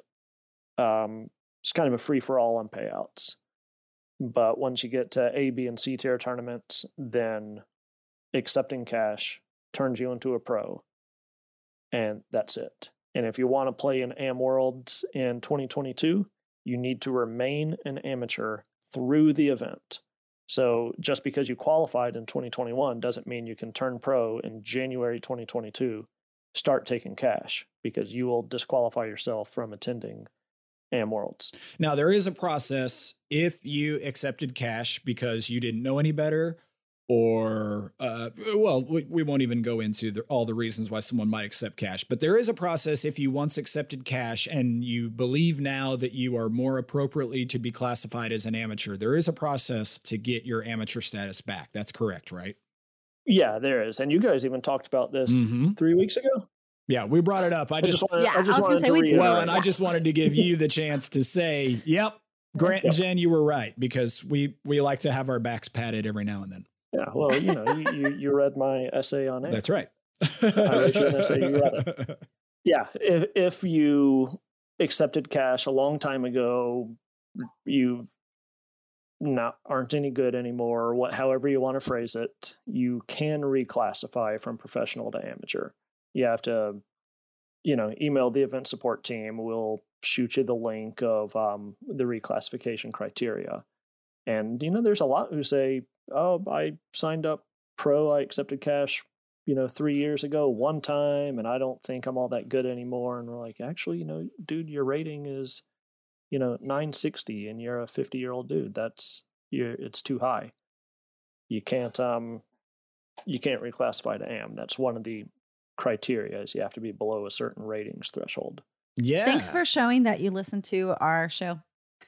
it's kind of a free-for-all on payouts. But once you get to A, B, and C tier tournaments, then accepting cash turns you into a pro. And that's it. And if you want to play in AM Worlds in 2022, you need to remain an amateur through the event. So just because you qualified in 2021 doesn't mean you can turn pro in January 2022, start taking cash, because you will disqualify yourself from attending AM Worlds. Now, there is a process if you accepted cash because you didn't know any better, or, we won't even go into all the reasons why someone might accept cash, but there is a process if you once accepted cash and you believe now that you are more appropriately to be classified as an amateur. There is a process to get your amateur status back. That's correct, right? Yeah, there is. And you guys even talked about this 3 weeks ago. Yeah, we brought it up. I just wanted to give you the chance to say, yep, Grant and Jen, you were right, because we like to have our backs patted every now and then. Yeah, well, you read my essay on it. That's right. I wrote you an essay, you read it. Yeah, if you accepted cash a long time ago, you aren't any good anymore, however you want to phrase it, you can reclassify from professional to amateur. You have to, email the event support team. We'll shoot you the link of the reclassification criteria. And, there's a lot who say, oh, I signed up pro, I accepted cash, 3 years ago, one time, and I don't think I'm all that good anymore. And we're like, actually, dude, your rating is, 960 and you're a 50-year-old dude. It's too high. You can't reclassify to AM. That's one of the criteria, is you have to be below a certain ratings threshold. Yeah. Thanks for showing that you listen to our show.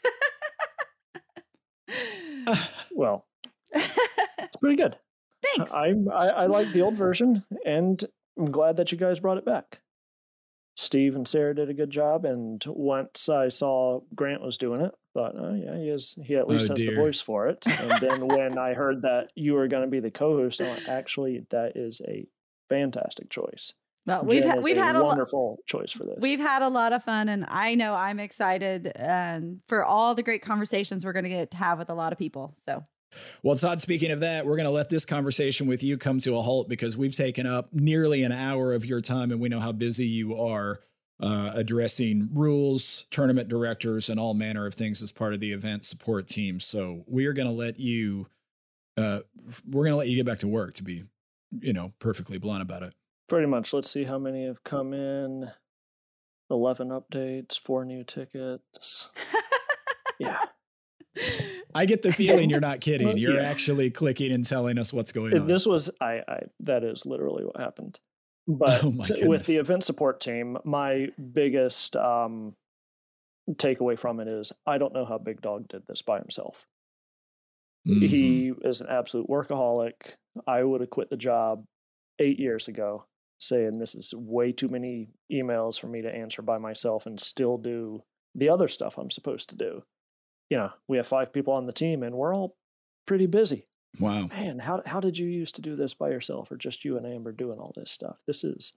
Well, it's pretty good. Thanks. I like the old version, and I'm glad that you guys brought it back. Steve and Sarah did a good job, and once I saw Grant was doing it, thought, oh yeah, he at least has the voice for it. And then when I heard that you were going to be the co-host, I went, actually, that is a fantastic choice. Well, we've had a wonderful choice for this. We've had a lot of fun, and I know I'm excited for all the great conversations we're going to get to have with a lot of people. So, well, Todd, speaking of that, we're going to let this conversation with you come to a halt because we've taken up nearly an hour of your time, and we know how busy you are addressing rules, tournament directors, and all manner of things as part of the event support team. So we are going to let you, get back to work, to be, perfectly blunt about it. Pretty much. Let's see how many have come in. 11 updates, 4 new tickets. Yeah. I get the feeling you're not kidding. You're actually clicking and telling us what's going on. This was, that is literally what happened. But with the event support team, my biggest takeaway from it is I don't know how Big Dog did this by himself. Mm-hmm. He is an absolute workaholic. I would have quit the job 8 years ago, saying this is way too many emails for me to answer by myself and still do the other stuff I'm supposed to do. We have 5 people on the team and we're all pretty busy. Wow. Man, how did you used to do this by yourself, or just you and Amber doing all this stuff? This is,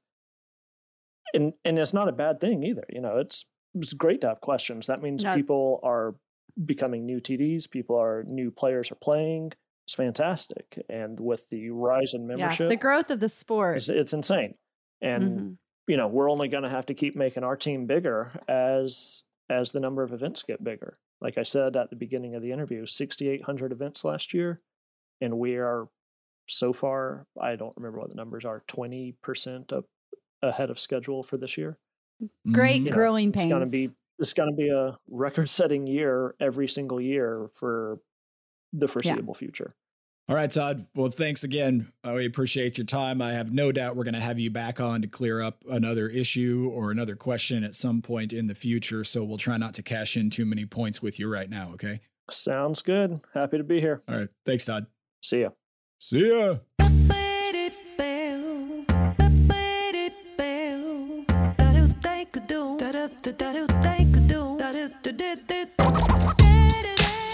and it's not a bad thing either. It's great to have questions. That means people are becoming new TDs, new players are playing. It's fantastic. And with the rise in membership, the growth of the sport, it's insane. And, we're only going to have to keep making our team bigger as the number of events get bigger. Like I said at the beginning of the interview, 6,800 events last year. And we are so far, I don't remember what the numbers are, 20% ahead of schedule for this year. Great growing pains. It's going to be a record-setting year every single year for the foreseeable future. All right, Todd. Well, thanks again. We appreciate your time. I have no doubt we're going to have you back on to clear up another issue or another question at some point in the future. So we'll try not to cash in too many points with you right now. Okay. Sounds good. Happy to be here. All right. Thanks, Todd. See ya. See ya.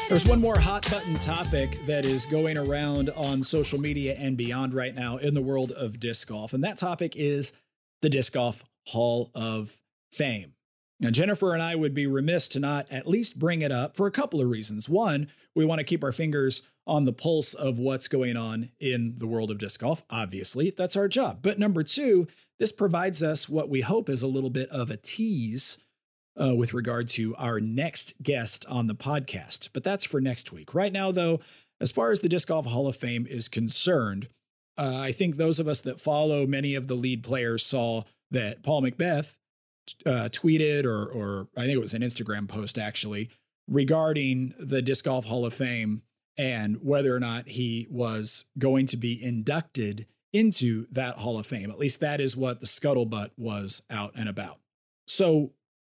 There's one more hot button topic that is going around on social media and beyond right now in the world of disc golf, and that topic is the Disc Golf Hall of Fame. Now, Jennifer and I would be remiss to not at least bring it up for a couple of reasons. One, we want to keep our fingers on the pulse of what's going on in the world of disc golf. Obviously, that's our job. But number two, this provides us what we hope is a little bit of a tease with regard to our next guest on the podcast. But that's for next week. Right now, though, as far as the Disc Golf Hall of Fame is concerned, I think those of us that follow many of the lead players saw that Paul McBeth tweeted, or I think it was an Instagram post actually, regarding the Disc Golf Hall of Fame and whether or not he was going to be inducted into that Hall of Fame. At least that is what the scuttlebutt was out and about. So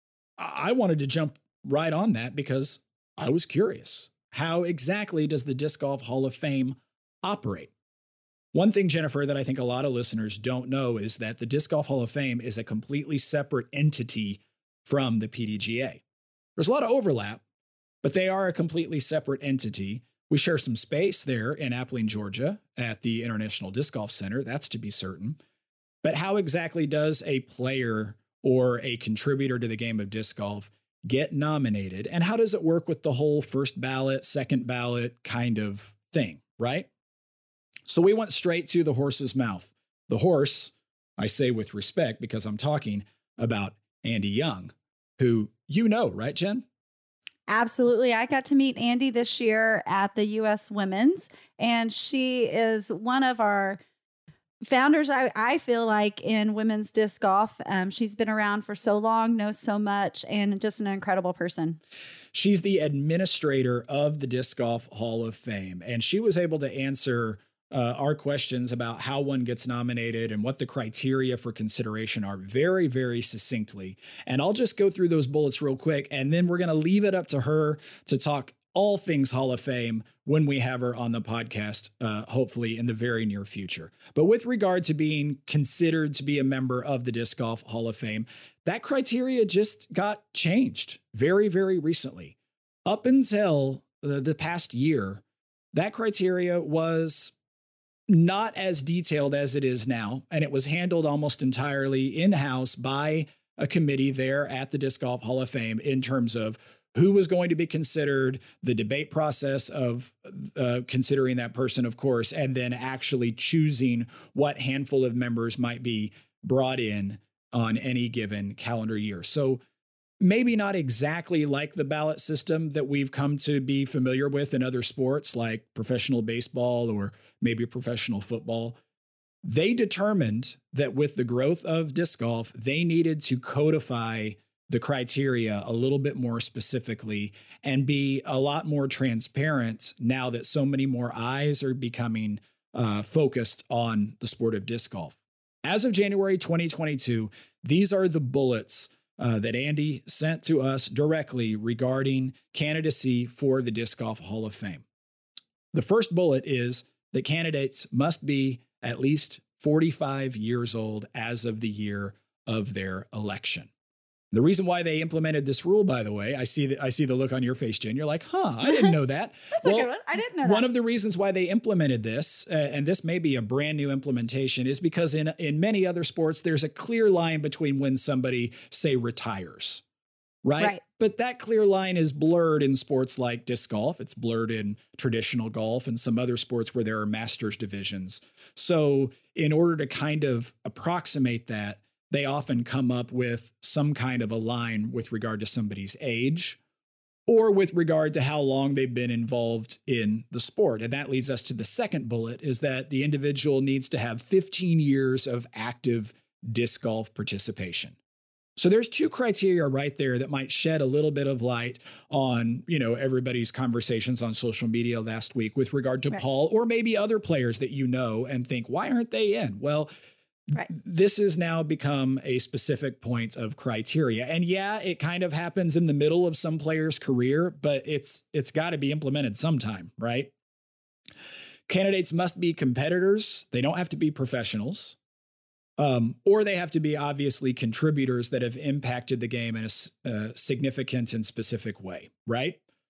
I wanted to jump right on that because I was curious. How exactly does the Disc Golf Hall of Fame operate? One thing, Jennifer, that I think a lot of listeners don't know is that the Disc Golf Hall of Fame is a completely separate entity from the PDGA. There's a lot of overlap, but they are a completely separate entity. We share some space there in Appling, Georgia at the International Disc Golf Center. That's to be certain. But how exactly does a player or a contributor to the game of disc golf get nominated? And how does it work with the whole first ballot, second ballot kind of thing, right? So we went straight to the horse's mouth. The horse, I say with respect because I'm talking about Andy Young, who you know, right, Jen? Absolutely. I got to meet Andy this year at the U.S. Women's, and she is one of our founders, I feel like, in women's disc golf. She's been around for so long, knows so much, and just an incredible person. She's the administrator of the Disc Golf Hall of Fame, and she was able to answer our questions about how one gets nominated and what the criteria for consideration are very, very succinctly. And I'll just go through those bullets real quick, and then we're going to leave it up to her to talk all things Hall of Fame when we have her on the podcast, hopefully in the very near future. But with regard to being considered to be a member of the Disc Golf Hall of Fame, that criteria just got changed very, very recently. Up until the past year, that criteria was not as detailed as it is now, and it was handled almost entirely in-house by a committee there at the Disc Golf Hall of Fame in terms of who was going to be considered, the debate process of considering that person, of course, and then actually choosing what handful of members might be brought in on any given calendar year. So maybe not exactly like the ballot system that we've come to be familiar with in other sports like professional baseball or maybe professional football. They determined that with the growth of disc golf, they needed to codify the criteria a little bit more specifically and be a lot more transparent now that so many more eyes are becoming focused on the sport of disc golf. As of January 2022, these are the bullets that Andy sent to us directly regarding candidacy for the Disc Golf Hall of Fame. The first bullet is that candidates must be at least 45 years old as of the year of their election. The reason why they implemented this rule, by the way, I see the look on your face, Jen. You're like, I didn't know that. That's a good one. I didn't know that. One of the reasons why they implemented this, and this may be a brand new implementation, is because in many other sports, there's a clear line between when somebody, say, retires, right? But that clear line is blurred in sports like disc golf. It's blurred in traditional golf and some other sports where there are masters divisions. So in order to kind of approximate that, they often come up with some kind of a line with regard to somebody's age or with regard to how long they've been involved in the sport. And that leads us to the second bullet, is that the individual needs to have 15 years of active disc golf participation. So there's two criteria right there that might shed a little bit of light on, everybody's conversations on social media last week with regard to Paul or maybe other players that you know and think, why aren't they in? Well, this has now become a specific point of criteria. And yeah, it kind of happens in the middle of some player's career, but it's got to be implemented sometime, right? Candidates must be competitors. They don't have to be professionals. Or they have to be obviously contributors that have impacted the game in a significant and specific way, right?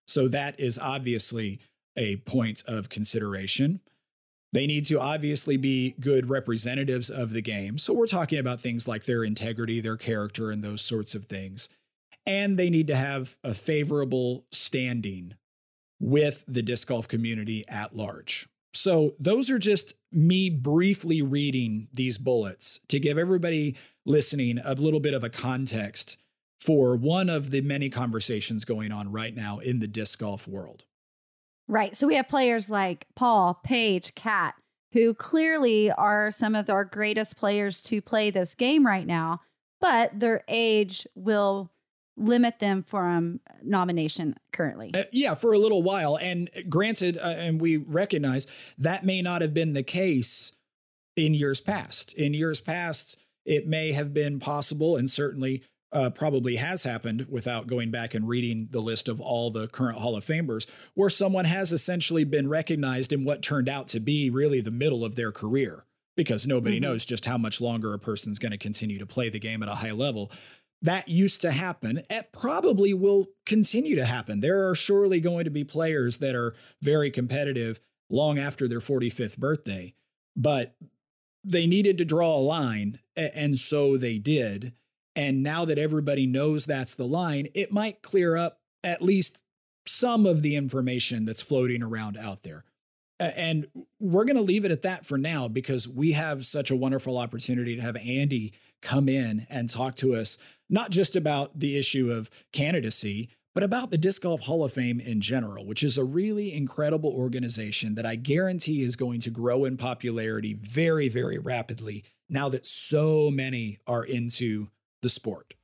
So that is obviously a point of consideration. They need to obviously be good representatives of the game. So we're talking about things like their integrity, their character, and those sorts of things. And they need to have a favorable standing with the disc golf community at large. So those are just me briefly reading these bullets to give everybody listening a little bit of a context for one of the many conversations going on right now in the disc golf world. Right. So we have players like Paul, Paige, Kat, who clearly are some of our greatest players to play this game right now, but their age will limit them from nomination currently. Yeah, for a little while. And granted, and we recognize that may not have been the case in years past. In years past, it may have been possible, and certainly probably has happened without going back and reading the list of all the current Hall of Famers, where someone has essentially been recognized in what turned out to be really the middle of their career, because nobody knows just how much longer a person's going to continue to play the game at a high level. That used to happen. It probably will continue to happen. There are surely going to be players that are very competitive long after their 45th birthday, but they needed to draw a line, and so they did. And now that everybody knows that's the line, it might clear up at least some of the information that's floating around out there. And we're going to leave it at that for now, because we have such a wonderful opportunity to have Andy come in and talk to us, not just about the issue of candidacy, but about the Disc Golf Hall of Fame in general, which is a really incredible organization that I guarantee is going to grow in popularity very, very rapidly now that so many are into the sport.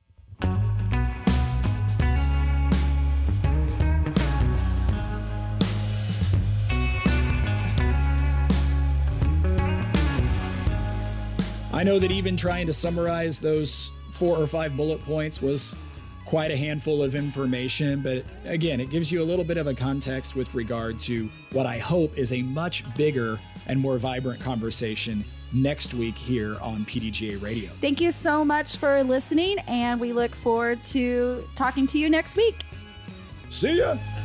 I know that even trying to summarize those 4 or 5 bullet points was quite a handful of information, but again, it gives you a little bit of a context with regard to what I hope is a much bigger and more vibrant conversation next week here on PDGA Radio. Thank you so much for listening, and we look forward to talking to you next week. See ya!